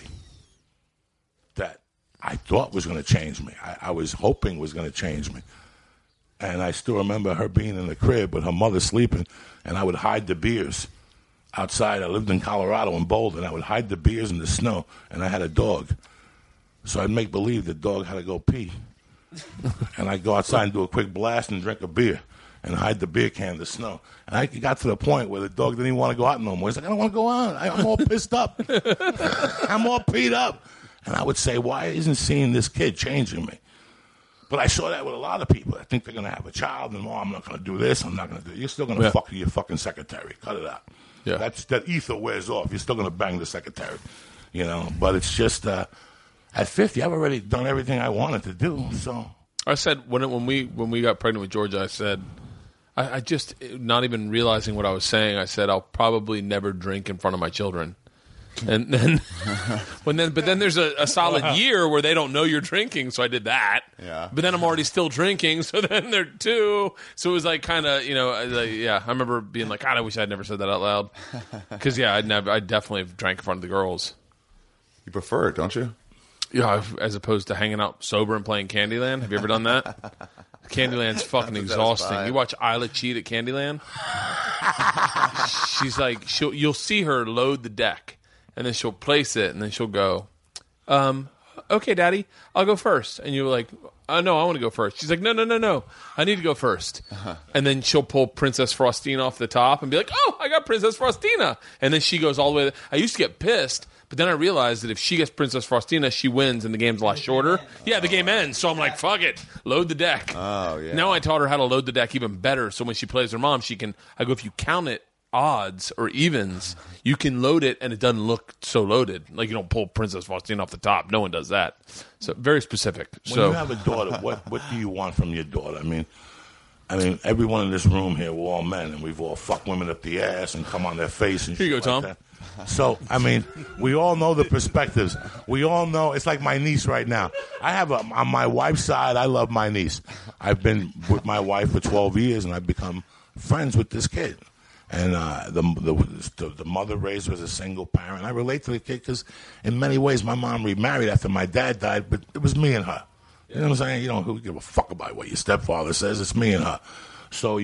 that I thought was going to change me. I was hoping was going to change me. And I still remember her being in the crib with her mother sleeping, and I would hide the beers outside. I lived in Colorado in Boulder, and I would hide the beers in the snow, and I had a dog. So I'd make believe the dog had to go pee. And I'd go outside and do a quick blast and drink a beer. and hide the beer can in the snow. And I got to the point where the dog didn't even want to go out no more. He's like, I don't want to go out. I'm all pissed up. I'm all peed up. And I would say, why isn't seeing this kid changing me? But I saw that with a lot of people. I think they're going to have a child, and I'm not going to do this. I'm not going to do it. You're still going to fuck your fucking secretary. Cut it out. Yeah. That ether wears off. You're still going to bang the secretary. You know, but it's just at 50, I've already done everything I wanted to do. So I said when we got pregnant with Georgia, I said I just, not even realizing what I was saying, I said I'll probably never drink in front of my children. And then, but then there's a solid year where they don't know you're drinking, so I did that. Yeah. But then I'm already still drinking, so then they're 2. So it was like kind of, I remember being like, God, I wish I'd never said that out loud. Because I definitely have drank in front of the girls. You prefer it, don't you? Yeah, as opposed to hanging out sober and playing Candyland. Have you ever done that? Candyland's fucking exhausting. You watch Isla cheat at Candyland. She's like, you'll see her load the deck, and then she'll place it, and then she'll go, okay, Daddy, I'll go first. And you're like, no, I want to go first. She's like, no, I need to go first. And then she'll pull Princess Frostina off the top and be like, oh, I got Princess Frostina. And then she goes all the way. I used to get pissed, but then I realized that if she gets Princess Frostina, she wins and the game's a lot shorter. Yeah, the game ends. So I'm like, fuck it. Load the deck. Oh, yeah. Now I taught her how to load the deck even better. So when she plays her mom, I go, if you count it, odds or evens, you can load it and it doesn't look so loaded. Like you don't pull Princess Faustina off the top. No one does that. So very specific. When you have a daughter, what do you want from your daughter? I mean, everyone in this room here, we're all men, and we've all fucked women up the ass and come on their face and here you go, shit Tom. like that. So, we all know the perspectives. We all know. It's like my niece right now. I have on my wife's side, I love my niece. I've been with my wife for 12 years, and I've become friends with this kid. And the mother raised her as a single parent. I relate to the kid because in many ways my mom remarried after my dad died, but it was me and her. You know what I'm saying? You don't who give a fuck about what your stepfather says. It's me and her. So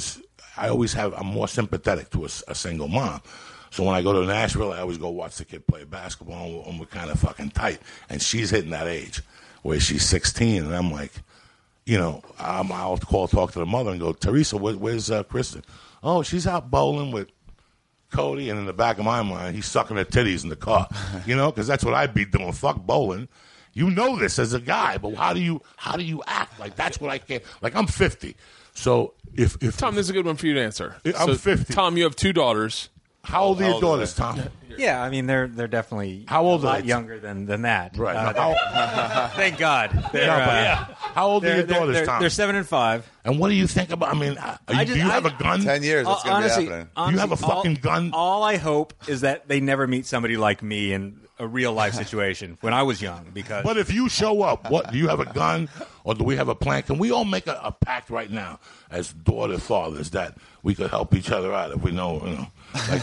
I'm more sympathetic to a single mom. So when I go to Nashville, I always go watch the kid play basketball, and we're kind of fucking tight. And she's hitting that age where she's 16, and I'm like, I'll talk to the mother and go, Teresa, where's Kristen? Oh, she's out bowling with Cody, and in the back of my mind, he's sucking her titties in the car, because that's what I'd be doing. Fuck bowling. You know this as a guy, but how do you act? Like that's what I can't. Like I'm 50, so if Tom, this is a good one for you to answer. I'm 50. Tom, you have 2 daughters. How old are your daughters, Tom? Yeah, I mean they're definitely how old a lot are they? younger than that. Right. Thank God. How old are your daughters, Tom? They're 7 and 5. And what do you think about? Do you have a gun? 10 years. That's going to be happening. Do you have a fucking gun? All I hope is that they never meet somebody like me in a real life situation when I was young. But if you show up, what do you have a gun, or do we have a plan? Can we all make a pact right now as daughter fathers that we could help each other out if we know, like.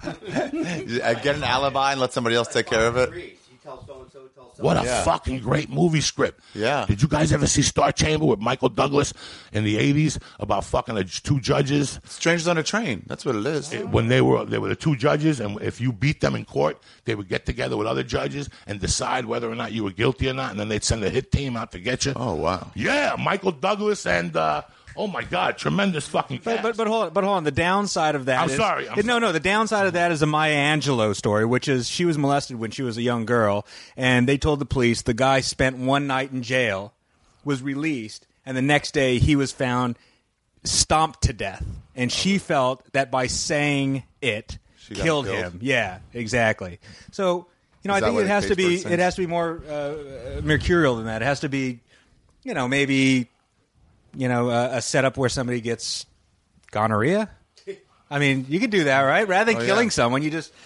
Get an alibi and let somebody else take care of it. What a fucking great movie script. Yeah. Did you guys ever see Star Chamber with Michael Douglas in the 80s about fucking 2 judges? Strangers on a Train. That's what it is. When they were the 2 judges, and if you beat them in court, they would get together with other judges and decide whether or not you were guilty or not, and then they'd send a hit team out to get you. Oh, wow. Yeah, Michael Douglas and... oh my God! Tremendous fucking cast. But hold on. The downside of that. I'm sorry. No. The downside of that is a Maya Angelou story, which is she was molested when she was a young girl, and they told the police the guy spent one night in jail, was released, and the next day he was found stomped to death, and she felt that by saying it killed him. Yeah, exactly. So I think it has to be more mercurial than that. It has to be, maybe. A setup where somebody gets gonorrhea. I mean, you could do that, right? Rather than killing someone, you just,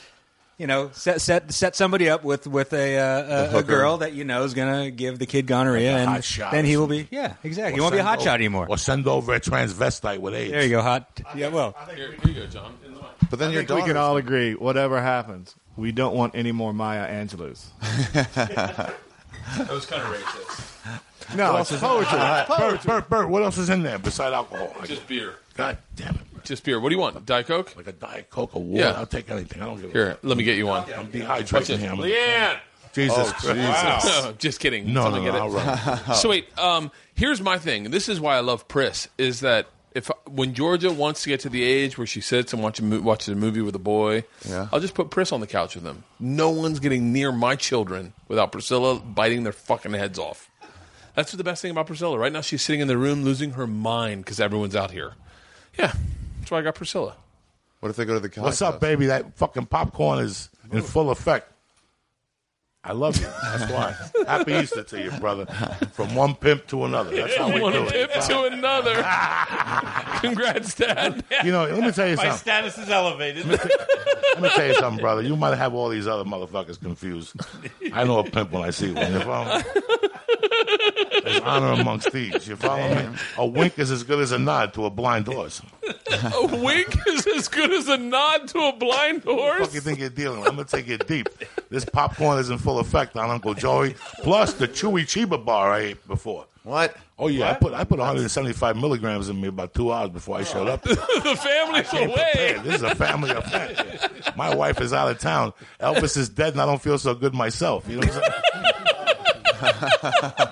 set somebody up with a girl that is going to give the kid gonorrhea, and then he will be, exactly. He won't be a hotshot anymore. Or send over a transvestite with AIDS. There you go, hot. Yeah, well. Here you go, John. But then we can all agree, whatever happens, we don't want any more Maya Angelous. That was kind of racist. No, it's poetry. Bert, what else is in there besides alcohol? Just beer. God damn it. Just beer. What do you want? Diet Coke? Like a Diet Coke or water. Yeah. I'll take anything. I don't give a Here, let me get you one. I'm dehydrated here. Leanne! Jesus Christ. Wow. Just kidding. No, I'll run. right. So wait, here's my thing. This is why I love Pris, is that when Georgia wants to get to the age where she sits and watches a movie with a boy, I'll just put Pris on the couch with them. No one's getting near my children without Priscilla biting their fucking heads off. That's the best thing about Priscilla. Right now she's sitting in the room losing her mind because everyone's out here. Yeah, that's why I got Priscilla. What if they go to the couch? What's up, baby? That fucking popcorn is in full effect. I love you. That's why. Happy Easter to you, brother. From one pimp to another. That's how we do it. One pimp to another. Congrats, Dad. You know, let me tell you something. My status is elevated. Let me tell you something, brother. You might have all these other motherfuckers confused. I know a pimp when I see one. You follow me? There's honor amongst thieves. You follow me? A wink is as good as a nod to a blind horse. A wink is as good as a nod to a blind horse? What the fuck you think you're dealing with? I'm going to take it deep. This popcorn is in full effect on Uncle Joey, plus the Chewy Chiba bar I ate before. What? Oh, yeah. What? I put 175 milligrams in me about 2 hours before I showed up. The family's away. This is a family affair. My wife is out of town. Elvis is dead, and I don't feel so good myself. You know what I'm saying?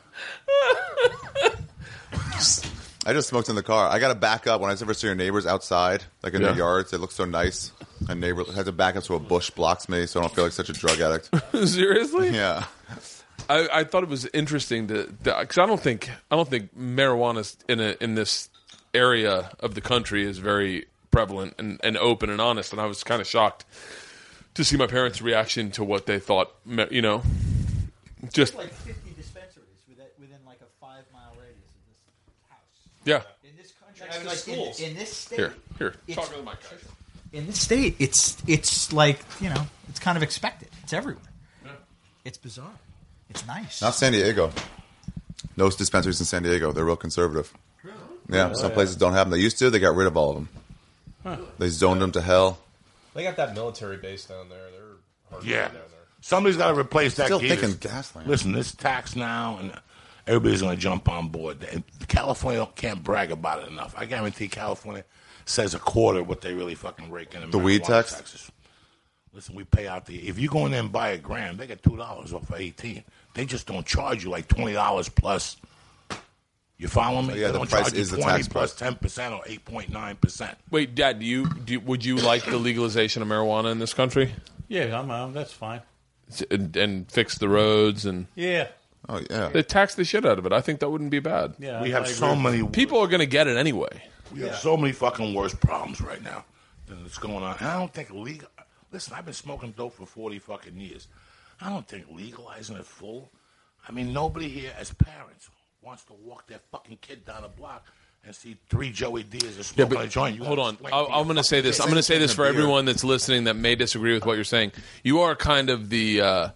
I just smoked in the car. I got to back up when I ever see your neighbors outside, like in their yards. They look so nice. My neighbor has to back up so a bush blocks me, so I don't feel like such a drug addict. Seriously? Yeah. I thought it was interesting because I don't think marijuana in this area of the country is very prevalent and open and honest. And I was kind of shocked to see my parents' reaction to what they thought. You know, just like 50 dispensaries within like a 5-mile radius of this house. Yeah. In this country, in this state, here, talk to the mic, guys. In this state, it's like, you know, it's kind of expected. It's everywhere. Yeah. It's bizarre. It's nice. Not San Diego. No dispensaries in San Diego. They're real conservative. Really? Yeah, some places don't have them. They used to. They got rid of all of them. Huh. They zoned them to hell. They got that military base down there. They're hard yeah. down there. Somebody's got to replace that. Still thinking Gasland. Listen, this tax now, and everybody's going to jump on board. California can't brag about it enough. I guarantee California says a quarter what they really fucking rake in. The weed tax? Taxes. Listen, we pay out if you go in there and buy a gram, they get $2 off of 18. They just don't charge you like $20 plus. You follow me? So yeah, they the don't price charge you is 20 the tax plus 10% or 8.9%. Wait, Dad, would you like the legalization of marijuana in this country? Yeah, that's fine. And fix the roads and yeah. Oh yeah. They tax the shit out of it. I think that wouldn't be bad. Yeah, we have so many people are going to get it anyway. We have so many fucking worse problems right now that's going on. And I don't think legal. Listen, I've been smoking dope for 40 fucking years. I don't think legalizing it full. I mean, nobody here as parents wants to walk their fucking kid down a block and see 3 Joey Diaz smoking a joint. Hold on. I'm going to say this. I'm going to say this for everyone that's listening that may disagree with what you're saying. You are kind of the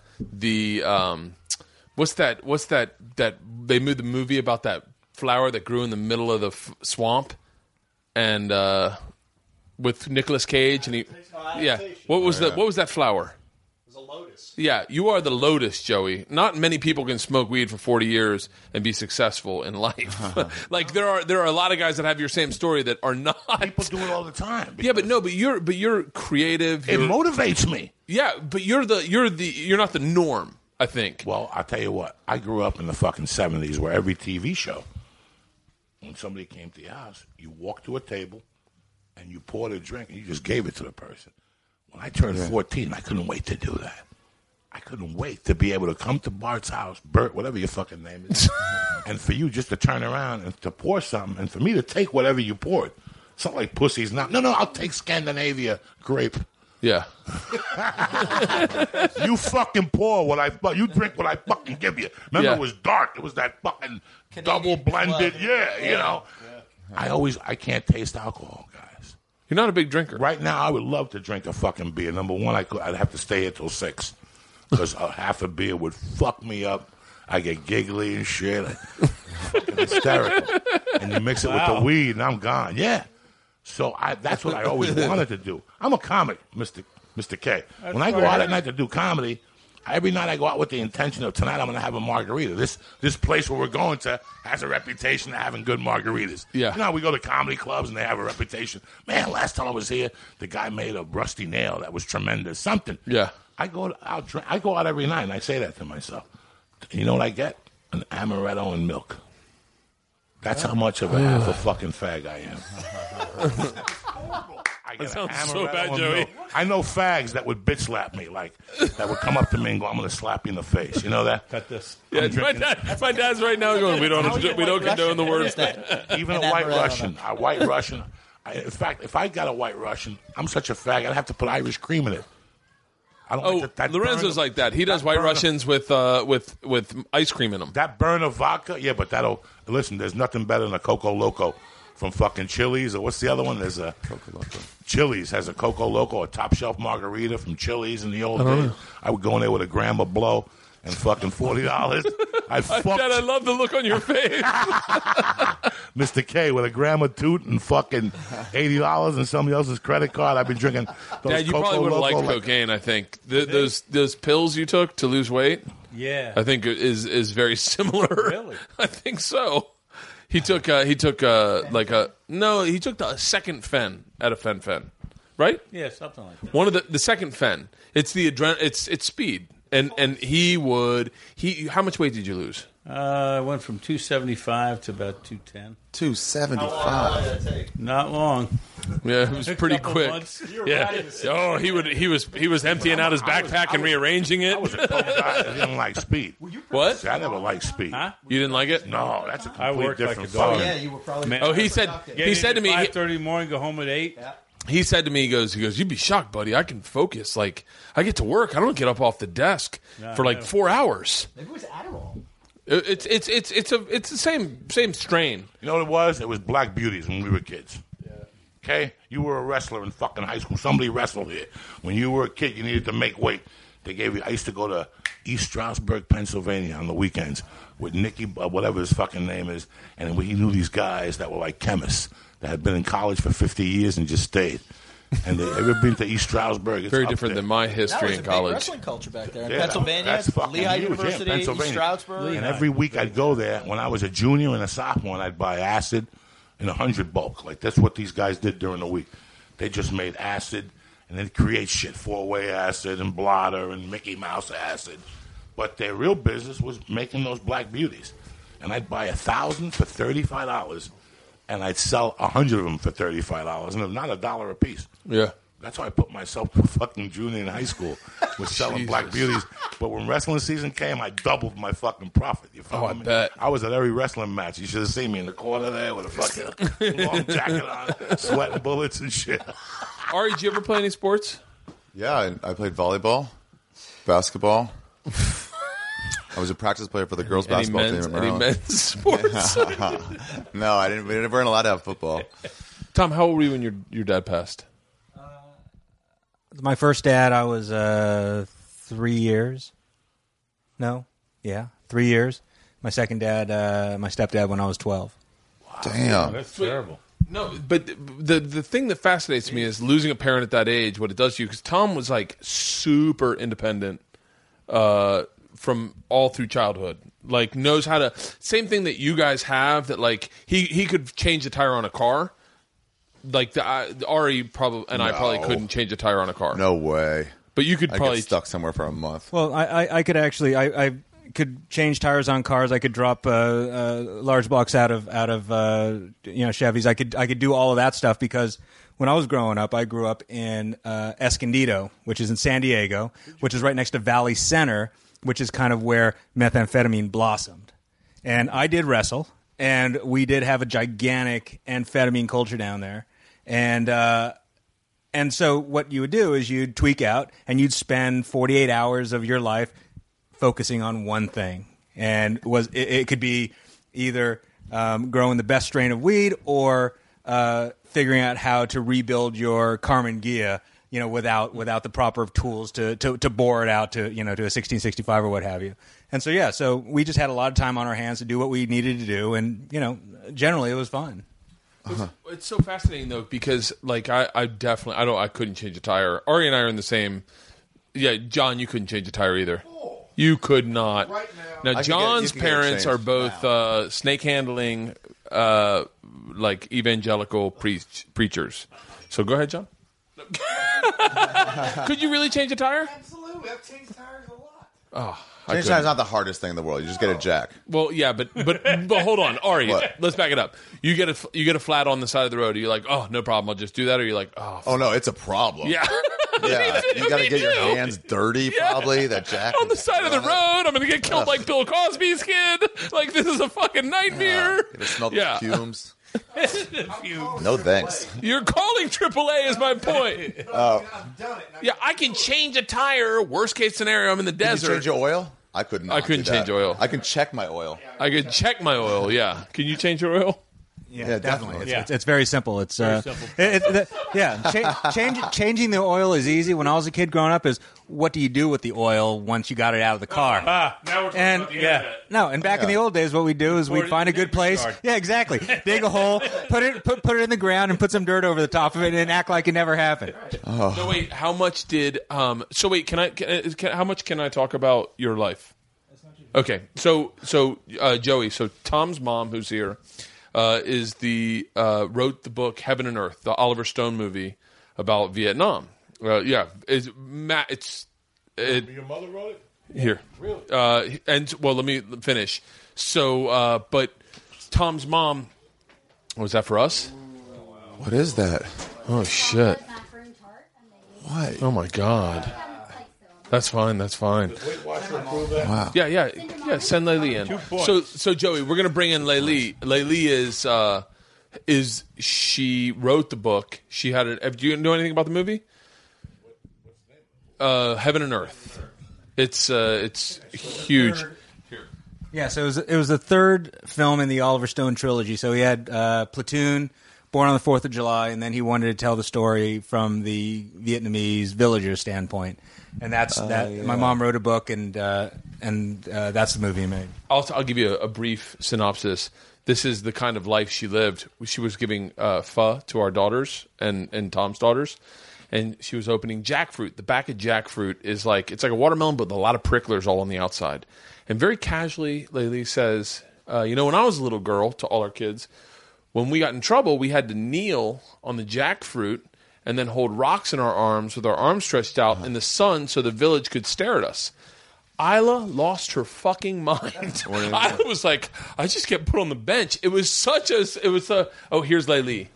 what's that they made the movie about that flower that grew in the middle of the swamp and with Nicolas Cage and what was that flower? It was a lotus. Yeah, you are the lotus, Joey. Not many people can smoke weed for 40 years and be successful in life. Like there are a lot of guys that have your same story that are not. People do it all the time. Yeah, but you're creative. It motivates me. Yeah, but you're not the norm, I think. Well, I'll tell you what. I grew up in the fucking 70s where every TV show, when somebody came to your house, you walked to a table and you poured a drink and you just gave it to the person. When I turned 14, I couldn't wait to do that. I couldn't wait to be able to come to Bart's house, Bert, whatever your fucking name is, and for you just to turn around and to pour something, and for me to take whatever you poured. It's not like pussy's not. No, I'll take Scandinavia grape. Yeah. You fucking pour you drink what I fucking give you. Remember, It was dark. It was that fucking Canadian double blended. You know. Yeah. I can't taste alcohol, guys. You're not a big drinker. Right now, I would love to drink a fucking beer. Number one, I'd have to stay here till 6 because half a beer would fuck me up. I get giggly and shit. Fucking hysterical. And you mix it with the weed, and I'm gone. Yeah. So that's what I always wanted to do. I'm a comic, Mr. K. When I go out at night to do comedy, every night I go out with the intention of tonight I'm going to have a margarita. This place where we're going to has a reputation of having good margaritas. Yeah. You know, we go to comedy clubs and they have a reputation. Man, last time I was here, the guy made a rusty nail that was tremendous. Something. Yeah. I go out every night and I say that to myself. You know what I get? An amaretto and milk. That's how much of a half a fucking fag I am. I That get a sounds hammer so right bad, on Joey. milk. I know fags that would bitch slap me, like that would come up to me and go, "I'm going to slap you in the face." You know that? Cut this. Yeah, my dad's right now going, we don't condone the words. Even a white Russian. In fact, if I got a white Russian, I'm such a fag, I'd have to put Irish cream in it. I don't like that Lorenzo's like that. He does white Russians with ice cream in them. That burn of vodka, yeah, but listen, there's nothing better than a Coco Loco from fucking Chili's, or what's the other one? There's a Coco Loco. Chili's has a Coco Loco, a top shelf margarita from Chili's in the old days. I would go in there with a gram of blow and fucking $40. Dad, I love the look on your face. Mr. K with a gram of toot and fucking $80 and somebody else's credit card. I've been drinking those Dad, you Coco probably would have Loco liked cocaine, I think. Those pills you took to lose weight, Yeah. I think is very similar. Really? I think so. He took the second fen at a fen, right? Yeah, something like that. One of the second fen. It's the it's speed. And how much weight did you lose? I went from 275 to about 210. 275. Not long. Yeah, it was pretty quick. Yeah. Oh, he was emptying out his backpack and rearranging it. I was a coke guy that didn't like speed. What? See, I never liked speed. Huh? You didn't like it? No, that's a I complete worked like different a dog. fucking- Yeah, you were probably. Oh, he said to me 5:30 in the morning, go home at 8. Yeah. he said to me, he goes, you'd be shocked, buddy. I can focus. Like, I get to work. I don't get up off the desk for like 4 hours. Maybe it was Adderall. It's the same strain. You know what it was? It was Black Beauties when we were kids. Okay? You were a wrestler in fucking high school. Somebody wrestled here. When you were a kid, you needed to make weight. They gave you. I used to go to East Stroudsburg, Pennsylvania on the weekends with Nicky, whatever his fucking name is, and he knew these guys that were like chemists that had been in college for 50 years and just stayed. And they ever been to East Stroudsburg? It's Very up different there. than my That history was in a big college. wrestling culture back there in Yeah, Pennsylvania. that's fucking Lehigh huge. University, Yeah, East Pennsylvania. Stroudsburg. And every week I'd go there. When I was a junior and a sophomore, and I'd buy acid in 100 bulk. Like, that's what these guys did during the week. They just made acid, and they'd create shit, 4-way acid and blotter and Mickey Mouse acid. But their real business was making those Black Beauties. And I'd buy 1,000 for $35, and I'd sell 100 of them for $35, and not $1 a piece. Yeah. That's how I put myself to fucking junior in high school, was selling Black Beauties. But when wrestling season came, I doubled my fucking profit. You follow me? bet. I was at every wrestling match. You should have seen me in the corner there with a fucking long jacket on, sweating bullets and shit. Ari, did you ever play any sports? Yeah, I played volleyball, basketball. I was a practice player for the girls' basketball team at Maryland. men's sports? No, I didn't. We weren't allowed to have football. Tom, how old were you when your dad passed? My first dad, I was 3 years. No, yeah, 3 years. My second dad, my stepdad, when I was 12. Damn. That's terrible. No, but the thing that fascinates me is losing a parent at that age, what it does to you. Because Tom was like super independent from all through childhood. Like knows how to. Same thing that you guys have. That like he could change the tire on a car. Like Ari probably and I probably couldn't change a tire on a car. No way. But you could I'd probably get stuck somewhere for a month. Well, I could actually I could change tires on cars. I could drop large blocks out of Chevys. I could do all of that stuff because when I was growing up, I grew up in Escondido, which is in San Diego, which is right next to Valley Center, which is kind of where methamphetamine blossomed. And I did wrestle, and we did have a gigantic amphetamine culture down there. And so what you would do is you'd tweak out, and you'd spend 48 hours of your life focusing on one thing. And it could be either growing the best strain of weed or figuring out how to rebuild your Carmen Ghia, without the proper tools to bore it out to a 1665 or what have you. And so we just had a lot of time on our hands to do what we needed to do, and generally it was fun. It's so fascinating though because like I couldn't change a tire. Ari and I are in the same. Yeah, John, you couldn't change a tire either. You could not. Right now John's parents are both snake handling, like evangelical preachers. So go ahead, John. Could you really change a tire? Absolutely. I've changed tires a lot. Oh, Change time is not the hardest thing in the world. You just get a jack. Well, yeah, but hold on, Ari. What? Let's back it up. You get a flat on the side of the road. Are you like, oh, no problem, I'll just do that? Or you're like, oh no, it's a problem. Yeah. Yeah, you got to get your hands dirty, probably. That jack on the side of the road. I'm going to get killed like Bill Cosby's kid. Like, this is a fucking nightmare. Get to smell the fumes. No thanks. You're calling AAA is my point. Yeah, I can change a tire. Worst case scenario, I'm in the desert. Can you change your oil? I couldn't. I couldn't change oil. I can check my oil. I could check my oil. Yeah. Can you change your oil? Yeah, definitely. It's very simple. It's changing the oil is easy. When I was a kid growing up, is what do you do with the oil once you got it out of the car? Now we're talking about the internet. No, and back in the old days, what we'd do is we'd find a good place. Yard. Yeah, exactly. Dig a hole, put it in the ground, and put some dirt over the top of it, and act like it never happened. No, wait. How much did? So wait. How much can I talk about your life? Okay. So Joey. So Tom's mom, who's here, is wrote the book Heaven and Earth, the Oliver Stone movie about Vietnam. Yeah. Your mother wrote it? Here. Really? Let me finish. So, but Tom's mom, was that for us? What is that? Oh, shit. What? Oh, my God. That's fine. Wow. Yeah. Send Laylee in. So Joey, we're gonna bring in Laylee. Laylee is she wrote the book. She had it. Do you know anything about the movie? Heaven and Earth. It's huge. Yeah, so it was the third film in the Oliver Stone trilogy. So he had Platoon, Born on the 4th of July, and then he wanted to tell the story from the Vietnamese villager standpoint. And that's that. Yeah. My mom wrote a book, and that's the movie he made. I'll give you a brief synopsis. This is the kind of life she lived. She was giving pho to our daughters and Tom's daughters, and she was opening jackfruit. The back of jackfruit is it's like a watermelon, but with a lot of pricklers all on the outside. And very casually, Laylee says, when I was a little girl, to all our kids, when we got in trouble, we had to kneel on the jackfruit and then hold rocks in our arms with our arms stretched out in the sun so the village could stare at us. Isla lost her fucking mind. I was like, I just get put on the bench. It was here's Laylee.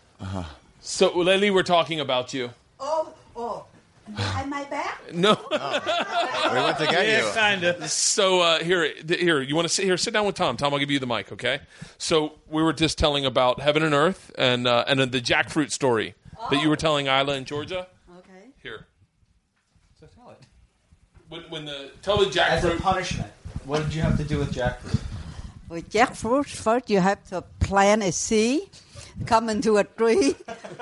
So, Laylee, we're talking about you. Oh. Behind my back? No. We went to get you. Kind of. So, here, you want to sit here? Sit down with Tom. Tom, I'll give you the mic, okay? So, we were just telling about Heaven and Earth and the jackfruit story that you were telling Isla in Georgia. Okay. Here. So tell it. Tell the jackfruit. As a punishment, what did you have to do with jackfruit? With jackfruit, first you have to plant a seed, come into a tree,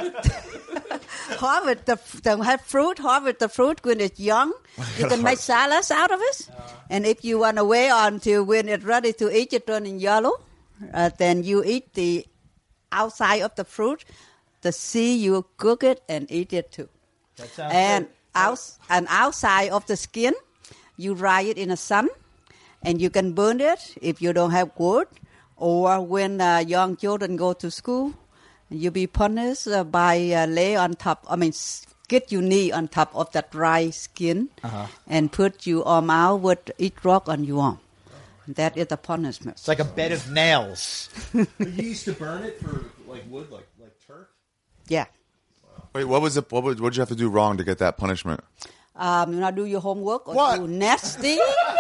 harvest harvest the fruit when it's young. You can make salads out of it. And if you want to wait until when it's ready to eat, it turning yellow. Then you eat the outside of the fruit. The seed, you cook it and eat it too. That sounds good. Outside of the skin, you dry it in the sun, and you can burn it if you don't have wood. Or when young children go to school, you be punished by lay on top. Get your knee on top of that dry skin, and put your arm out with each rock on your arm. That is the punishment. It's like a bed of nails. You used to burn it for wood, like turf. Yeah. Wait, what did you have to do wrong to get that punishment? You not do your homework or What? do nasty.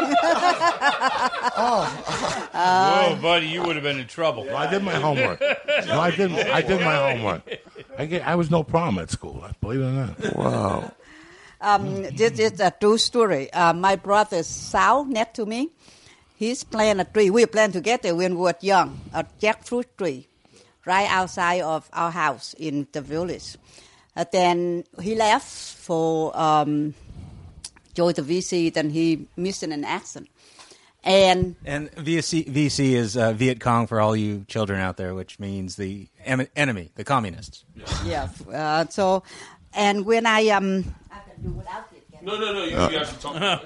Whoa, buddy, you would have been in trouble. Well, I did my homework. I did my homework. I was no problem at school. Believe it or not. Wow. This is a true story. My brother Sal, next to me, he's planting a tree. We planted together when we were young, a jackfruit tree, right outside of our house in the village. Then he left for join the VC. Then he missed in an accident. And VC is Viet Cong for all you children out there, which means the enemy, the communists. Yeah. And when I can do without it. No. You guys should talk.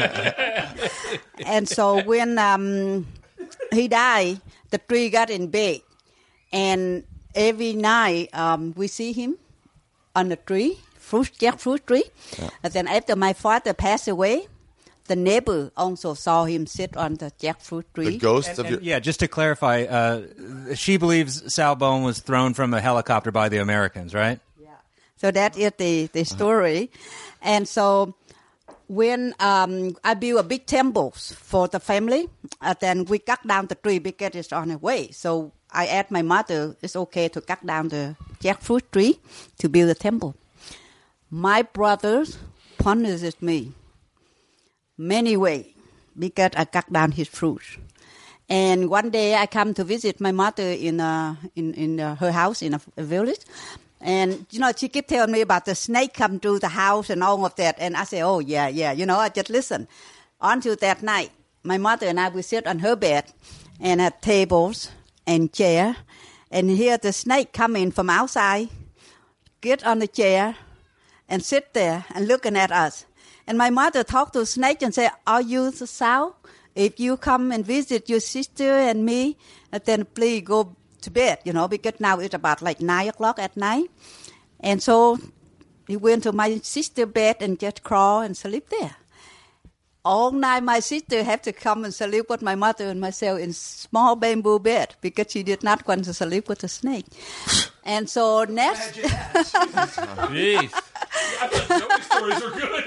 And so when he died, the tree got in bed, and every night we see him on the tree, jackfruit tree. Yeah. And then after my father passed away, the neighbor also saw him sit on the jackfruit tree. The ghost of your... Yeah, just to clarify, she believes Sal Bone was thrown from a helicopter by the Americans, right? Yeah. So that is the story. And so when I built a big temple for the family, then we cut down the tree because it's on the way. So I asked my mother, it's okay to cut down the jackfruit tree to build a temple. My brothers punished me many ways because I cut down his fruits. And one day I come to visit my mother in her house in a village. And, she kept telling me about the snake come through the house and all of that. And I say, oh, yeah, I just listen. Until that night, my mother and I would sit on her bed and at tables and chair and hear the snake come in from outside, get on the chair and sit there and looking at us. And my mother talked to the snake and said, are you the Sal? If you come and visit your sister and me, then please go to bed, because now it's about like 9 o'clock at night. And so he went to my sister's bed and just crawl and sleep there. All night my sister had to come and sleep with my mother and myself in small bamboo bed because she did not want to sleep with the snake. And so next... Jeez. I thought Joey's stories were good.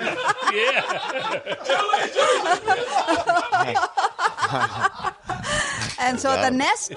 And so the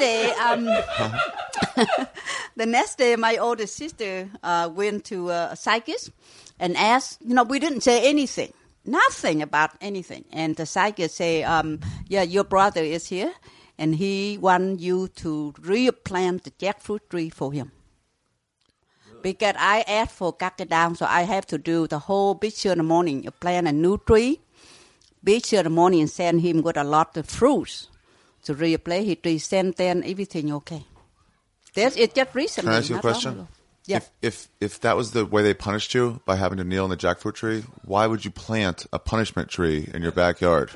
next day, my older sister went to a psychic and asked, we didn't say anything, nothing about anything. And the psychic say, your brother is here, and he wants you to replant the jackfruit tree for him. Because I asked for cut it down, so I have to do the whole big ceremony, plant a new tree, big ceremony, and send him with a lot of fruits to replace his tree, send then everything okay. That's it just recently. Can I ask you a question? Yeah. If that was the way they punished you by having to kneel in the jackfruit tree, why would you plant a punishment tree in your backyard?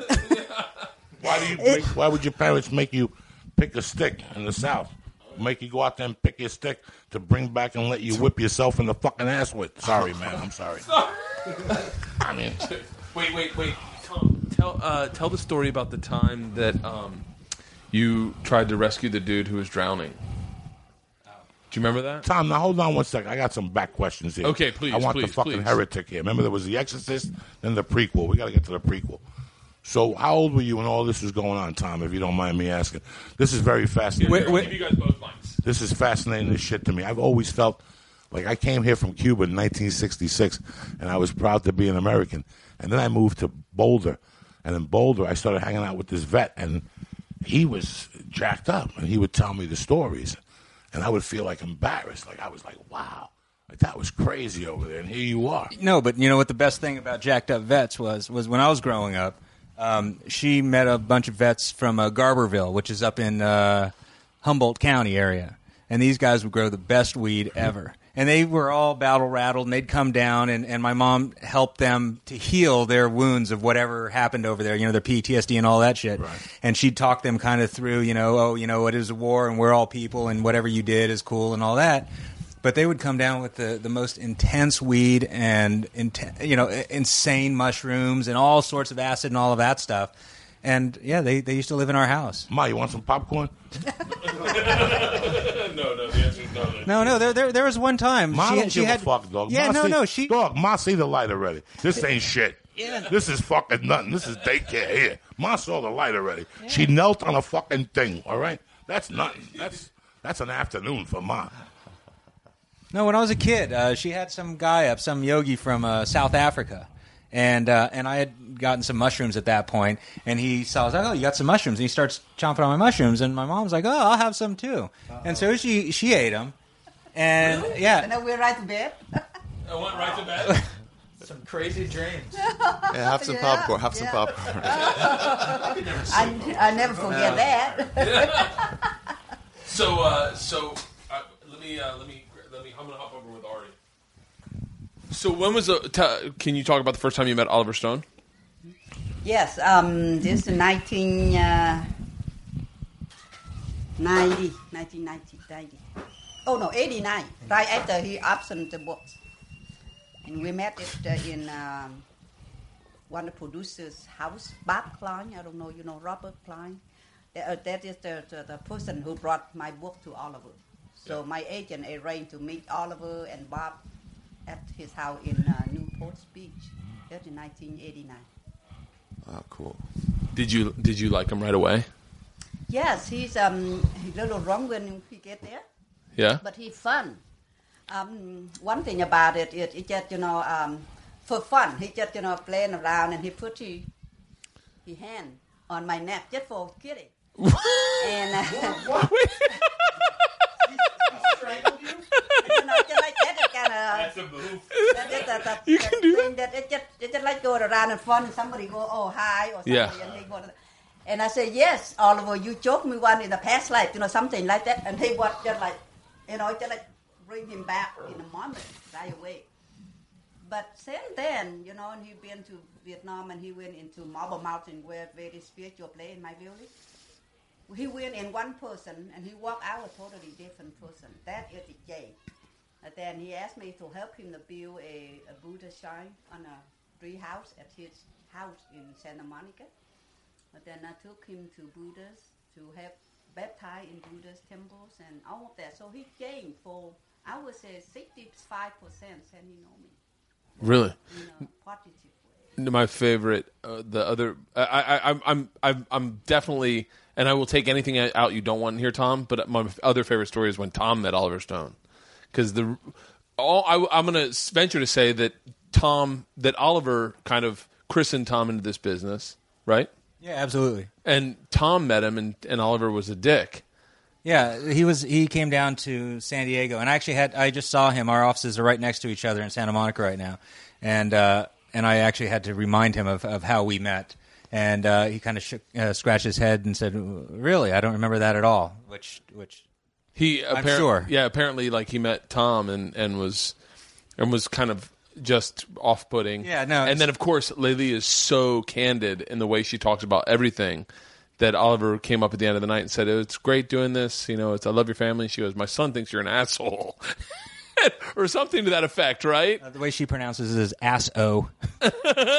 Why would your parents make you pick a stick in the South? Make you go out there and pick your stick to bring back and let you whip yourself in the fucking ass with. Sorry, man. I'm sorry. I mean, wait. Tom, tell the story about the time that you tried to rescue the dude who was drowning. Do you remember that? Tom, now hold on one second. I got some back questions here. Okay, please. I want the fucking heretic here. Remember, there was The Exorcist, then the prequel. We got to get to the prequel. So, how old were you when all this was going on, Tom? If you don't mind me asking, this is very fascinating. Give you guys both mics. This is fascinating as shit to me. I've always felt like I came here from Cuba in 1966, and I was proud to be an American. And then I moved to Boulder, and in Boulder, I started hanging out with this vet, and he was jacked up, and he would tell me the stories, and I would feel like embarrassed. Like I was like, wow, like that was crazy over there, and here you are. No, but you know what the best thing about jacked up vets was when I was growing up. She met a bunch of vets from Garberville, which is up in Humboldt County area. And these guys would grow the best weed ever. And they were all battle-rattled, and they'd come down, and my mom helped them to heal their wounds of whatever happened over there, their PTSD and all that shit. Right. And she'd talk them kind of through, it is a war, and we're all people, and whatever you did is cool and all that. But they would come down with the most intense weed and insane mushrooms and all sorts of acid and all of that stuff. And yeah, they used to live in our house. Ma, you want some popcorn? No, the answer is no. No. There was one time Ma don't give a fuck, dog. Yeah, dog. Ma see the light already. This ain't shit. Yeah. This is fucking nothing. This is daycare here. Ma saw the light already. Yeah. She knelt on a fucking thing. All right, that's nothing. That's an afternoon for Ma. No, when I was a kid, she had some yogi from South Africa, and I had gotten some mushrooms at that point, and he saw, I was like, oh, you got some mushrooms, and he starts chomping on my mushrooms, and my mom's like, oh, I'll have some too. And so she ate them, and really? yeah. And then we're right to bed. I went right to bed. Some crazy dreams. Yeah, have some popcorn. Have some popcorn. I never forget that. So let me. I'm gonna hop over with Ari. So when was can you talk about the first time you met Oliver Stone? Yes, this is 1990. Oh no, 89. Right after he absent the books, and we met it in one of the producers' house, Bob Klein. I don't know, you know Robert Klein. That is the person who brought my book to Oliver. So my agent arranged to meet Oliver and Bob at his house in Newport Beach. That in 1989. Oh, cool. Did you like him right away? Yes, he's a little wrong when he get there. Yeah. But he's fun. One thing about it, it just, you know, for fun, he just, you know, playing around and he put his hand on my neck just for kidding. And you know, just like that, it kind of. That's a move. You can do that. It just like go around and fun, and somebody go, oh hi, or somebody, and they go. And I say, yes, Oliver, you joked me one in the past life, you know, something like that, and he was just like, you know, just like bring him back in a moment, right away. But since then, you know, and he been to Vietnam and he went into Marble Mountain, where very spiritual place in my village. He went in one person and he walked out a totally different person. That is the Jay. And then he asked me to help him to build a Buddha shrine on a tree house at his house in Santa Monica. But then I took him to Buddhas to have baptized in Buddha's temples and all of that. So he changed for, I would say, 65% said he know me. Really? In a positive way. My favorite, the other, I'm definitely, and I will take anything out you don't want here, Tom. But my other favorite story is when Tom met Oliver Stone, because I'm going to venture to say that Oliver kind of christened Tom into this business, right? Yeah, absolutely. And Tom met him, and Oliver was a dick. Yeah, he came down to San Diego, and I just saw him. Our offices are right next to each other in Santa Monica right now, and I actually had to remind him of how we met, and he kind of scratched his head and said, "Really, I don't remember that at all." Which I'm sure. Yeah, apparently, like he met Tom and was kind of just off-putting. Yeah, no. And then, of course, Laylee is so candid in the way she talks about everything that Oliver came up at the end of the night and said, "It's great doing this. You know, I love your family." She goes, "My son thinks you're an asshole." Or something to that effect, right? The way she pronounces it is ass-o. What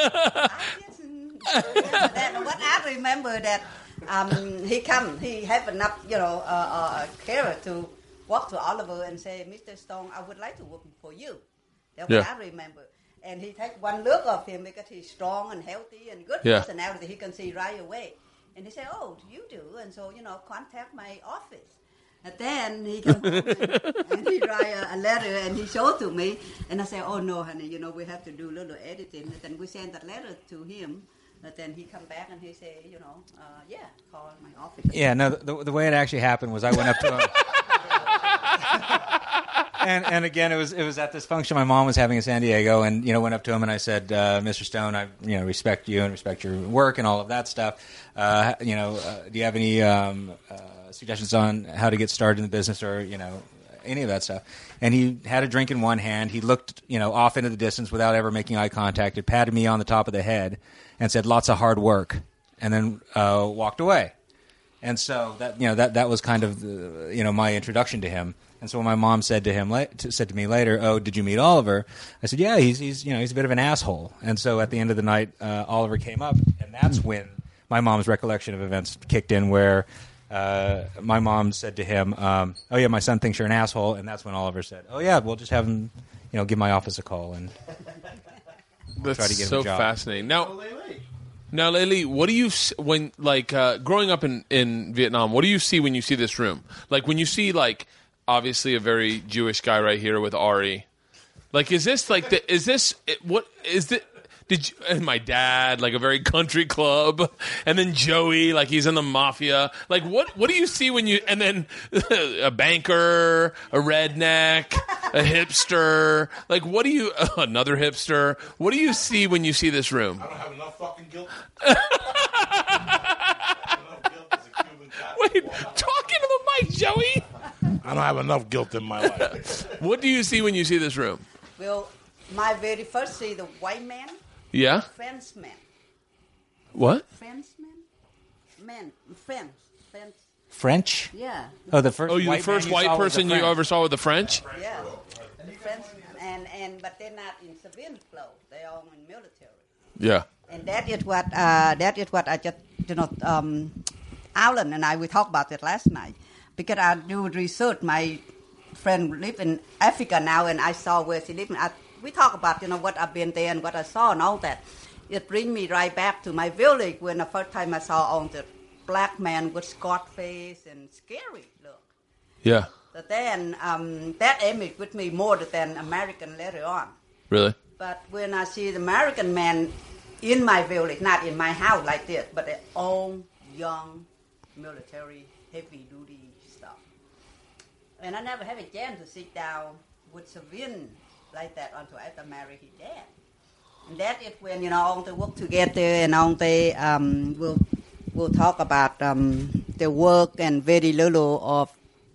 I remember that he have enough, you know, care to walk to Oliver and say, "Mr. Stone, I would like to work for you." That's what I remember. And he take one look of him because he's strong and healthy and good personality. He can see right away. And he said, "Oh, you do?" And so, you know, contact my office. And then he come home and he write a letter and he showed to me. And I said, "Oh, no, honey, you know, we have to do a little editing." And then we send that letter to him. And then he come back and he say, you know, call my office. Yeah, no, the way it actually happened was I went up to him. And again, it was at this function my mom was having in San Diego, and you know, went up to him and I said, "Mr. Stone, I respect you and respect your work and all of that stuff. Do you have any suggestions on how to get started in the business, or any of that stuff?" And he had a drink in one hand. He looked off into the distance without ever making eye contact. He patted me on the top of the head and said, "Lots of hard work," and then walked away. And so that was kind of my introduction to him. And so when my mom said to me later, "Oh, did you meet Oliver?" I said, "Yeah, he's a bit of an asshole." And so at the end of the night, Oliver came up, and that's when my mom's recollection of events kicked in, where my mom said to him, "Oh yeah, my son thinks you're an asshole," and that's when Oliver said, "Oh yeah, we'll just have him, give my office a call and try to get him a job." Fascinating. Now, Laylee, what do you when growing up in Vietnam? What do you see when you see this room? Like when you see obviously a very Jewish guy right here with Ari. Is this and my dad, a very country club, and then Joey, he's in the mafia. What do you see when you, and then a banker, a redneck, a hipster, what do you, another hipster, what do you see when you see this room? I don't have enough fucking guilt. Wait, talking to the mic, Joey. I don't have enough guilt in my life. What do you see when you see this room? Well, my very first see the white man. Yeah? Frenchman. What? Frenchman? Man. French. French? Yeah. Oh, the first the first white person you ever saw with the French? Yeah. The French, but they're not in civilian clothes. They're all in military. Yeah. And that is what I just, Alan and I, we talked about it last night. Because I do research. My friend live in Africa now, and I saw where she lives. We talk about, what I've been there and what I saw and all that. It brings me right back to my village when the first time I saw all the black man with scarred face and scary look. Yeah. But then that image with me more than American later on. Really? But when I see the American man in my village, not in my house like this, but their own young military, heavy-duty stuff. And I never had a chance to sit down with civilian like that until after married his dad. And that is when, all they work together and all they will talk about their work and very little of,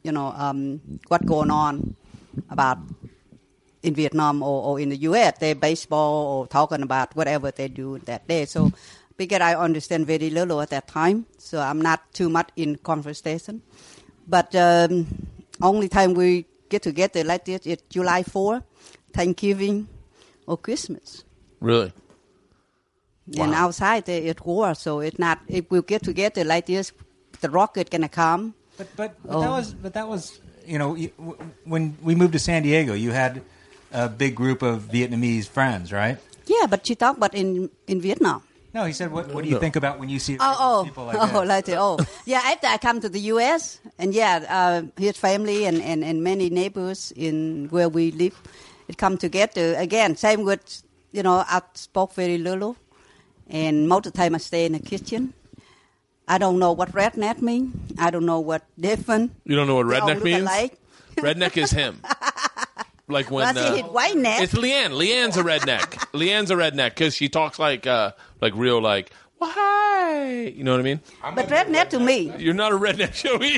what going on about in Vietnam or in the U.S. They baseball or talking about whatever they do that day. So because I understand very little at that time, so I'm not too much in conversation. But only time we get together like this is July 4th, Thanksgiving, or Christmas. Really? Wow. And outside there it's war, so it's not. If we get together like this, the rocket gonna come. But that was when we moved to San Diego, you had a big group of Vietnamese friends, right? Yeah, but she talked about in Vietnam. No, he said, what do you think about when you see people like that? Yeah, after I come to the U.S., and his family and many neighbors in where we live, it come together. Again, same with, I spoke very little, and most of the time I stay in the kitchen. I don't know what redneck means. I don't know what different. You don't know what redneck means? Redneck is him. Like when white neck. It's Leanne. Leanne's a redneck. Leanne's a redneck because she talks like real well, hi. You know what I mean? But redneck to me. You're not a redneck, Joey.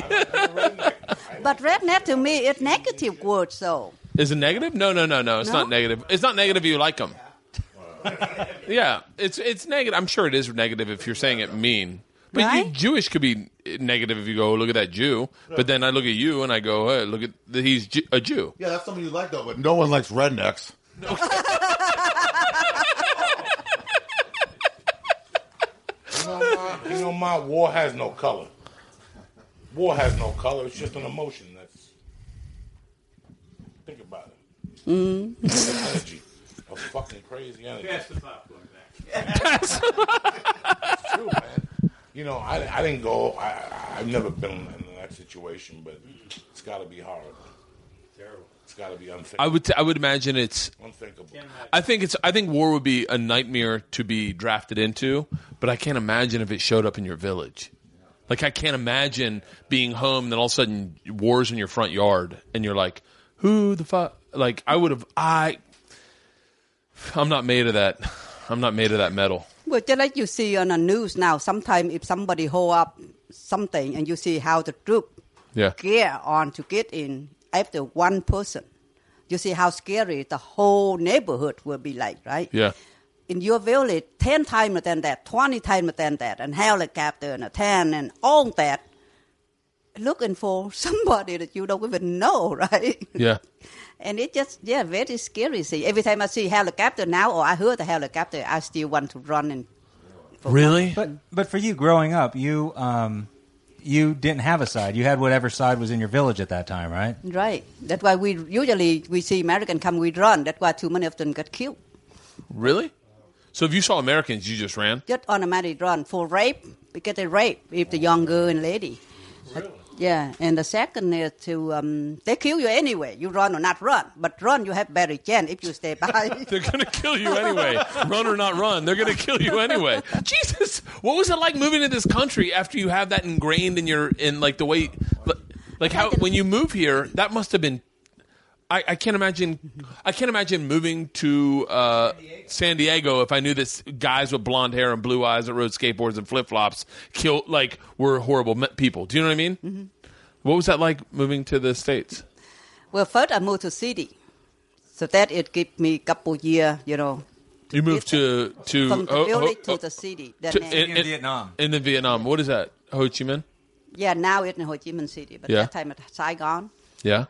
But redneck to me is negative word. So is it negative? No. It's not negative. It's not negative if you like them. Yeah, it's negative. I'm sure it is negative if you're saying it mean. But right? Jewish could be negative if you go, look at that Jew. But then I look at you and I go, hey, look at he's a Jew. Yeah, that's something you like, though. But no one likes rednecks. My war has no color. War has no color. It's just an emotion. Think about it. Energy. A fucking crazy energy. Pass the popcorn back. It's true, man. I didn't go. I've never been in that situation, but it's got to be hard. Terrible. It's got to be unthinkable. I would imagine it's unthinkable. I think war would be a nightmare to be drafted into, but I can't imagine if it showed up in your village. Like I can't imagine being home and then all of a sudden war's in your front yard and you're like, who the fuck? Like I'm not made of that. I'm not made of that metal. Well, just like you see on the news now, sometimes if somebody hold up something and you see how the troop gear on to get in after one person, you see how scary the whole neighborhood will be like, right? Yeah. In your village, 10 times than that, 20 times than that, and helicopter and a 10 and all that, looking for somebody that you don't even know, right? Yeah. And it just, very scary. See, every time I see helicopter now, or I hear the helicopter, I still want to run and. Really? But for you, growing up, you didn't have a side. You had whatever side was in your village at that time, right? Right. That's why we see American come, we run. That's why too many of them got killed. Really? So if you saw Americans, you just ran? Just automatic run for rape, because they rape if the young girl and lady. Really? Yeah, and the second is to, they kill you anyway. You run or not run. But run, you have better chance if you stay behind. They're going to kill you anyway. Run or not run, they're going to kill you anyway. Jesus, what was it like moving to this country after you have that ingrained in like the way, like how, when you move here, that must have been, I can't imagine moving to San Diego if I knew that guys with blonde hair and blue eyes that rode skateboards and flip flops were horrible people. Do you know what I mean? Mm-hmm. What was that like moving to the States? Well, first I moved to city, so that it gave me a couple years, You moved to from the village to the city. In Vietnam. In Vietnam, what is that? Ho Chi Minh? Yeah, now it's in Ho Chi Minh City, but that time at Saigon. Yeah.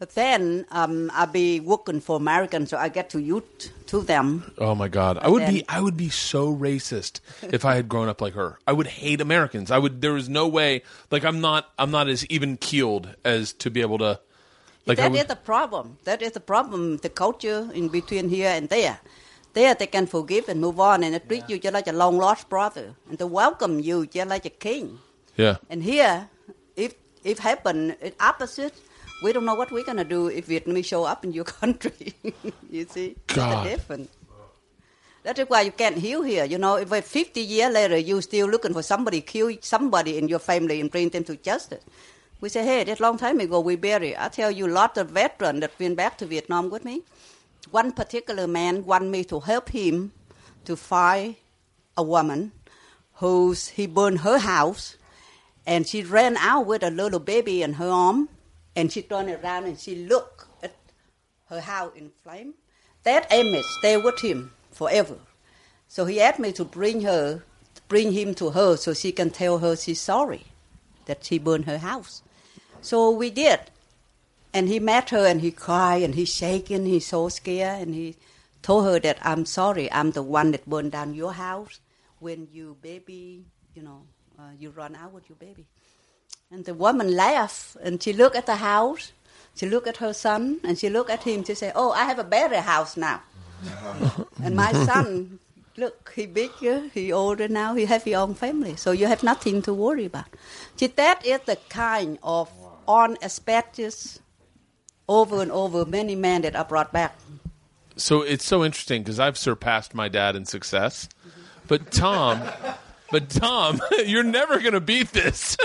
But then I'll be working for Americans, so I get to use to them. Oh my God, I would be so racist if I had grown up like her. I would hate Americans. There was no way. Like I'm not as even keeled as to be able to. Like That is the problem. That is the problem. The culture in between here and there. There they can forgive and move on, and they treat you just like a long lost brother, and they welcome you just like a king. Yeah. And here, if happen it's opposite, we don't know what we're gonna do if Vietnamese show up in your country. You see, God. it's different. That is why you can't heal here. You know, if 50 years later you still looking for somebody kill somebody in your family and bring them to justice. We say, hey, that long time ago we buried. I tell you, lots of veterans that went back to Vietnam with me. One particular man wanted me to help him to find a woman he burned her house, and she ran out with a little baby in her arm, and she turned around and she looked at her house in flame. That image stayed with him forever. So he asked me to bring him to her so she can tell her she's sorry that she burned her house. So we did. And he met her and he cried and he's shaking, he's so scared, and he told her that I'm sorry, I'm the one that burned down your house when you baby, you run out with your baby. And the woman laughed and she looked at the house, she looked at her son, and she looked at him, she said, oh, I have a better house now. And my son, look, he bigger, he older now, he have his own family, so you have nothing to worry about. See, that is the kind of unexpected, over and over, many men that are brought back. So it's so interesting because I've surpassed my dad in success, but Tom, you're never gonna beat this.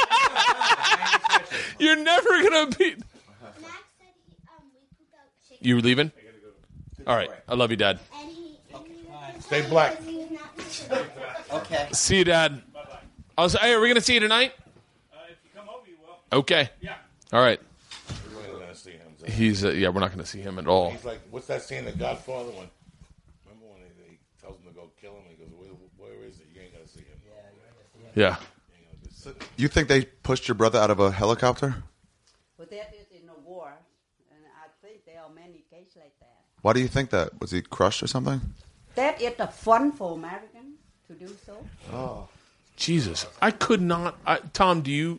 You're never gonna beat. You leaving? All right, I love you, Dad. Stay black. Okay. See you, Dad. Hey, are we gonna see you tonight? If you come over, you will. Okay. Yeah. All right. We're not going to see him. He's we're not going to see him at all. He's like, what's that scene in The Godfather when? Remember when he tells him to go kill him? He goes, where is it? You ain't got to see him. Yeah. You think they pushed your brother out of a helicopter? But that is in a war, and I think there are many cases like that. Why do you think that? Was he crushed or something? That is the fun for Americans to do so. Oh, Jesus! I could not. Tom, do you?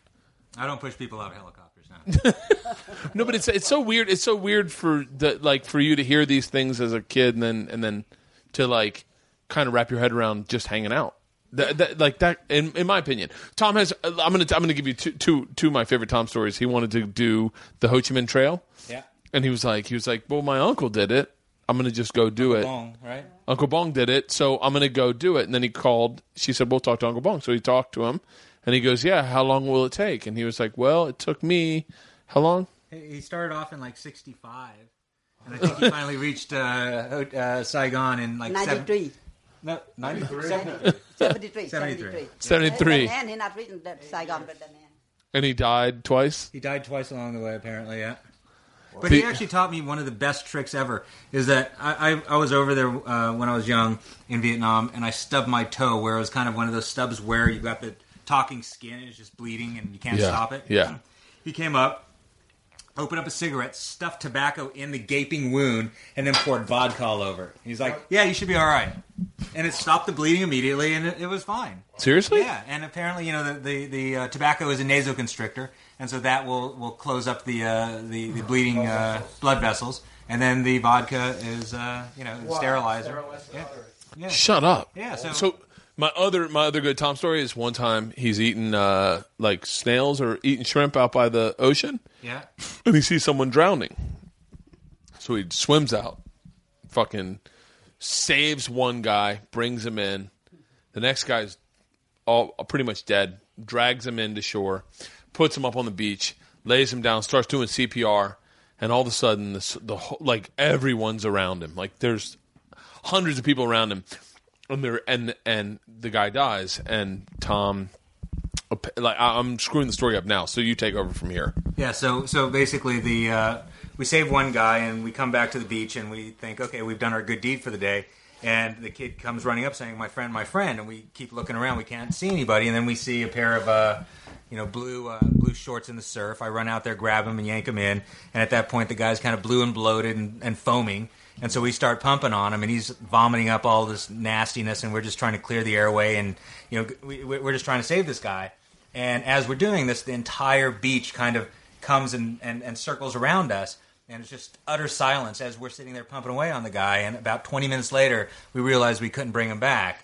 I don't push people out of helicopters now. No, but it's so weird. It's so weird for for you to hear these things as a kid, and then to kind of wrap your head around just hanging out. That in my opinion, Tom has. I'm gonna give you two of my favorite Tom stories. He wanted to do the Ho Chi Minh Trail. Yeah. And he was like, well, my uncle did it. I'm gonna just go do it. Bong, right? Uncle Bong did it, so I'm gonna go do it. And then he called. She said, we'll talk to Uncle Bong. So he talked to him, and he goes, yeah, how long will it take? And he was like, well, it took me how long? He started off in 65, and I think he finally reached Saigon in 93. No, 93. 73. 73. And he not written that Saigon, but the man. And he died twice? He died twice along the way, apparently, yeah. But he actually taught me one of the best tricks ever, is that I was over there when I was young in Vietnam, and I stubbed my toe where it was kind of one of those stubs where you've got the talking skin, and it's just bleeding, and you can't stop it. Yeah. He came up, opened up a cigarette, stuffed tobacco in the gaping wound, and then poured vodka all over. He's like, yeah, you should be all right. And it stopped the bleeding immediately, and it was fine. Seriously? Yeah, and apparently, the tobacco is a nasoconstrictor, and so that will close up the bleeding blood vessels, and then the vodka is sterilizer. Yeah. Shut up. Yeah. So my other good Tom story is one time he's eating snails or eating shrimp out by the ocean. Yeah. And he sees someone drowning, so he swims out, fucking saves one guy, brings him in. The next guy's all pretty much dead. Drags him into shore, puts him up on the beach, lays him down, starts doing CPR, and all of a sudden, everyone's around him. Like there's hundreds of people around him, and the guy dies. And Tom, I'm screwing the story up now, so you take over from here. Yeah. So basically, we save one guy, and we come back to the beach, and we think, okay, we've done our good deed for the day. And the kid comes running up saying, my friend, and we keep looking around. We can't see anybody. And then we see a pair of, blue shorts in the surf. I run out there, grab him, and yank him in. And at that point, the guy's kind of blue and bloated and foaming. And so we start pumping on him, and he's vomiting up all this nastiness, and we're just trying to clear the airway. And, we're just trying to save this guy. And as we're doing this, the entire beach kind of comes and circles around us. And it's just utter silence as we're sitting there pumping away on the guy. And about 20 minutes later, we realized we couldn't bring him back.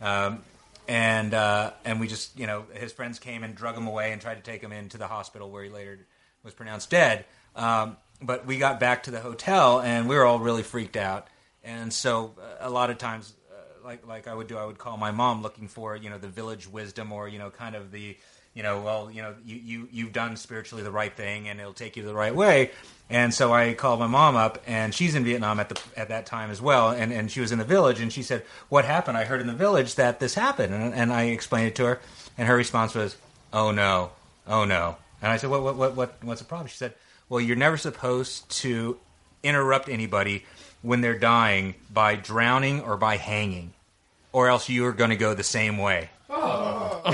And we just, his friends came and drug him away and tried to take him into the hospital where he later was pronounced dead. But we got back to the hotel, and we were all really freaked out. And so a lot of times, like I would do, I would call my mom looking for, the village wisdom or, kind of the, you've done spiritually the right thing and it'll take you the right way. And so I called my mom up, and she's in Vietnam at that time as well, and she was in the village, and she said, what happened? I heard in the village that this happened. And I explained it to her, and her response was, oh no. And I said, what's the problem? She said, well, you're never supposed to interrupt anybody when they're dying by drowning or by hanging, or else you are going to go the same way. Oh.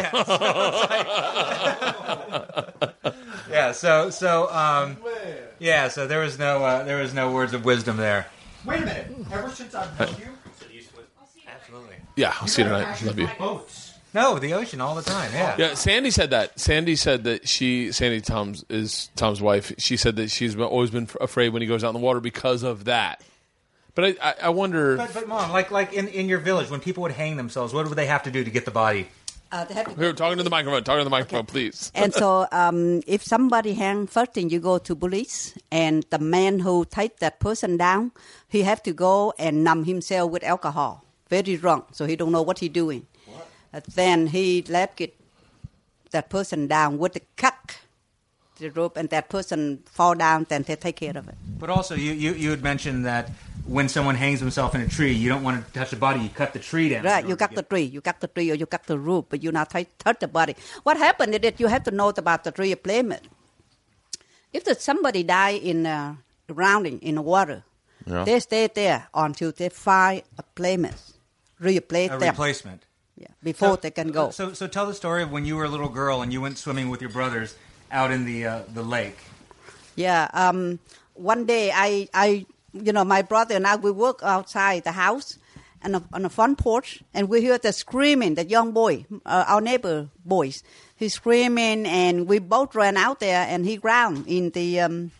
So there was no words of wisdom there. Wait a minute. Ever since I've known you, absolutely. Yeah, I'll see you tonight. Love you. Boats. No, the ocean all the time. Yeah. Sandy said that. Sandy said that Sandy Tom's wife. She said that she's always been afraid when he goes out in the water because of that. But I wonder. But Mom, like in your village, when people would hang themselves, what would they have to do to get the body? We're talking to the microphone. Please. And so, if somebody hang, first thing you go to police, and the man who take that person down, he have to go and numb himself with alcohol, very drunk, so he don't know what he doing. Then he get that person down with the cut the rope, and that person fall down. Then they take care of it. But also, you had mentioned that when someone hangs himself in a tree, you don't want to touch the body. You cut the tree down. Right, you cut the tree, or you cut the root, but you not touch the body. What happened is that you have to know about the tree placement. If somebody die in drowning in the water, they stay there until they find a replacement. Yeah, before they can go. So tell the story of when you were a little girl and you went swimming with your brothers out in the lake. Yeah, one day I my brother and I, we work outside the house and on the front porch, and we hear the screaming, the young boy, our neighbor boys. He's screaming, and we both ran out there, and he drowned in the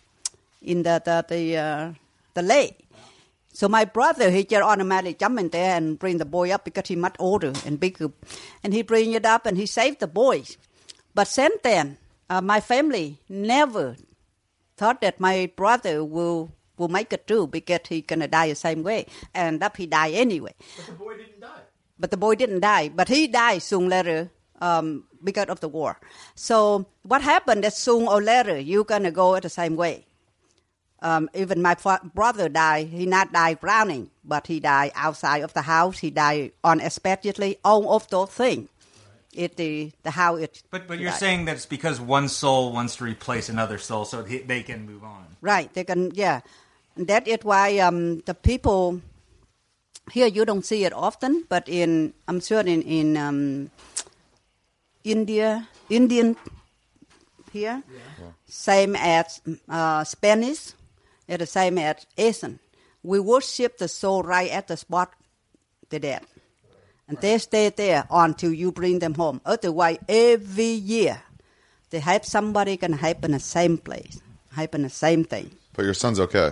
lake. So my brother, he just automatically jumped in there and bring the boy up because he's much older and bigger. And he bring it up, and he saved the boy. But since then, my family never thought that my brother will make it through because he's going to die the same way. And he died anyway. But the boy didn't die. But he died soon later because of the war. So what happened is soon or later, you're going to go the same way. Even my brother died. He not died drowning, but he died outside of the house. He died unexpectedly. All of those things. The how it. But you're saying that it's because one soul wants to replace another soul, so they can move on. Right, they can. Yeah, and that is why the people here you don't see it often, but I'm sure in Indian here, same as Spanish, it's the same as Asian. We worship the soul right at the spot they're dead. And they stay there until you bring them home. Otherwise, every year, they have somebody can happen the same place, happen the same thing. But your son's okay.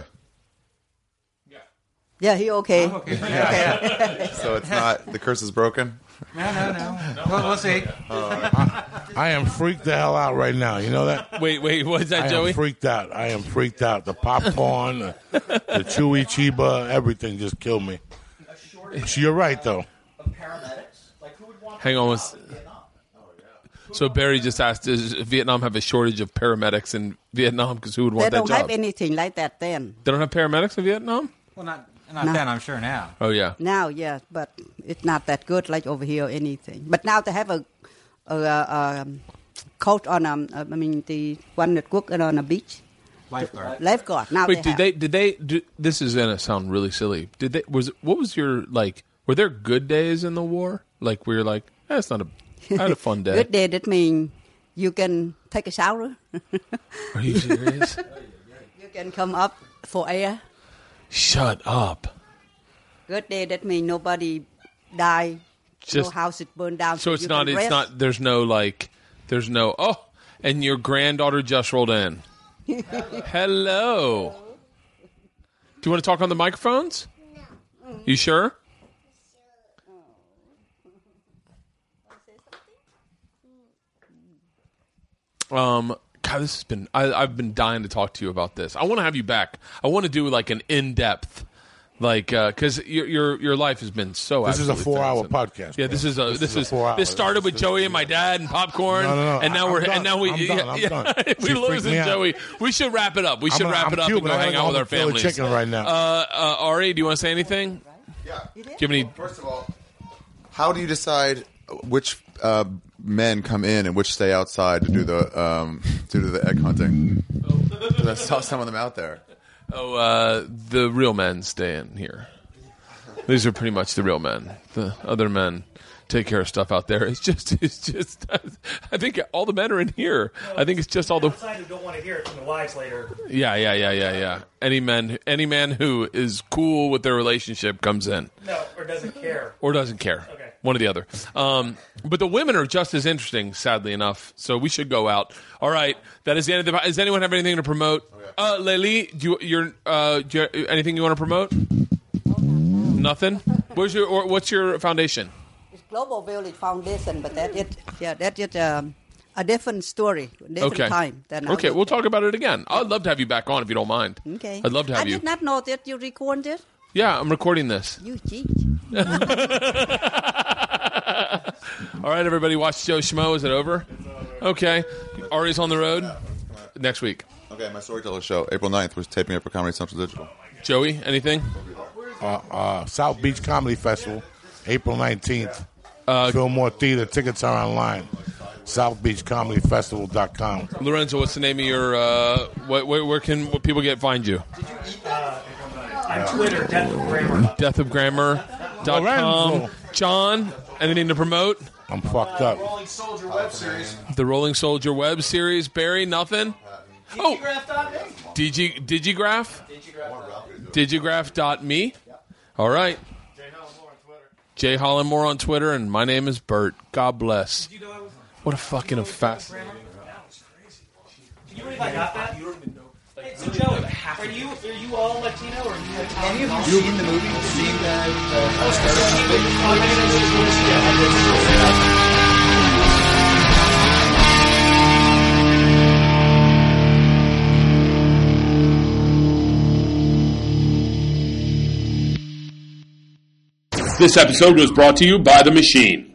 Yeah, he okay. I'm okay. Okay. So it's not, the curse is broken? No. We'll see. I am freaked the hell out right now. You know that? Wait, what's that, Joey? I am freaked out. The popcorn, the chewy chiba, everything just killed me. So you're right, though. Paramedics? Like, who would want Hang on. So Barry just asked, does Vietnam have a shortage of paramedics in Vietnam? Because who would want that job? They don't have anything like that then. They don't have paramedics in Vietnam? Well, not then, I'm sure now. Oh, yeah. Now, yeah, but it's not that good like over here or anything. But now they have a coach on, the one that work on a beach. Lifeguard. Now Wait, they did they this is gonna sound really silly. What was your, like, were there good days in the war? Like, where you're like, it's not I had a fun day. Good day, that means you can take a shower. Are you serious? You can come up for air. Shut up. Good day, that means nobody die. No house is burned down. So you can rest. there's no, and your granddaughter just rolled in. Hello. Do you want to talk on the microphones? No. You sure? God, this has been. I've been dying to talk to you about this. I want to have you back. I want to do like an in-depth, like, because your life has been so. This is a 4-hour podcast. Yeah, bro. This started with Joey and my dad and popcorn. No. And now I'm done. we're losing Joey. We should wrap it up. We should wrap it up and go hang out with our families. Chicken right now. Ari, do you want to say anything? Yeah. Do you have any? First of all, how do you decide which men come in and which stay outside to do the egg hunting? I saw some of them out there. The real men stay in here. These are pretty much the real men. The other men take care of stuff out there. It's just. I think all the men are in here. I think it's just all the outside who don't want to hear it from the wives later. Yeah. Any man who is cool with their relationship comes in. No, or doesn't care. Okay. One or the other. But the women are just as interesting, sadly enough. So we should go out. All right. That is the end of the. Does anyone have anything to promote? Leili, do you anything you want to promote? Nothing. What's your foundation? It's Global Village Foundation, but that's a different story, different time. Okay, we'll talk about it again. I'd love to have you back on if you don't mind. Okay. I'd love to have you. I did not know that you record this. Yeah, I'm recording this. You cheat. All right, everybody, watch Joe Schmo. Is it over? Okay. Ari's on the road next week. Okay, my storyteller show, April 9th, was taping up for Comedy Central Digital. Joey, anything? South Beach Comedy Festival, April 19th. Fillmore Theater. Tickets are online. SouthBeachComedyFestival.com. Lorenzo, what's the name of your? Where can people find you? On Twitter, DeathOfGrammar.com. John, anything to promote? I'm fucked up. Rolling Soldier web series. The Rolling Soldier web series. Barry, nothing? Digigraph? Digigraph.me? All right. Jay Hollandmore on Twitter, and my name is Bert. God bless. What a fucking fascinating. You really got that? Hey, so Joey, are you all Latino or are you Latino? Any of you seen the movie? Seen This episode was brought to you by The Machine.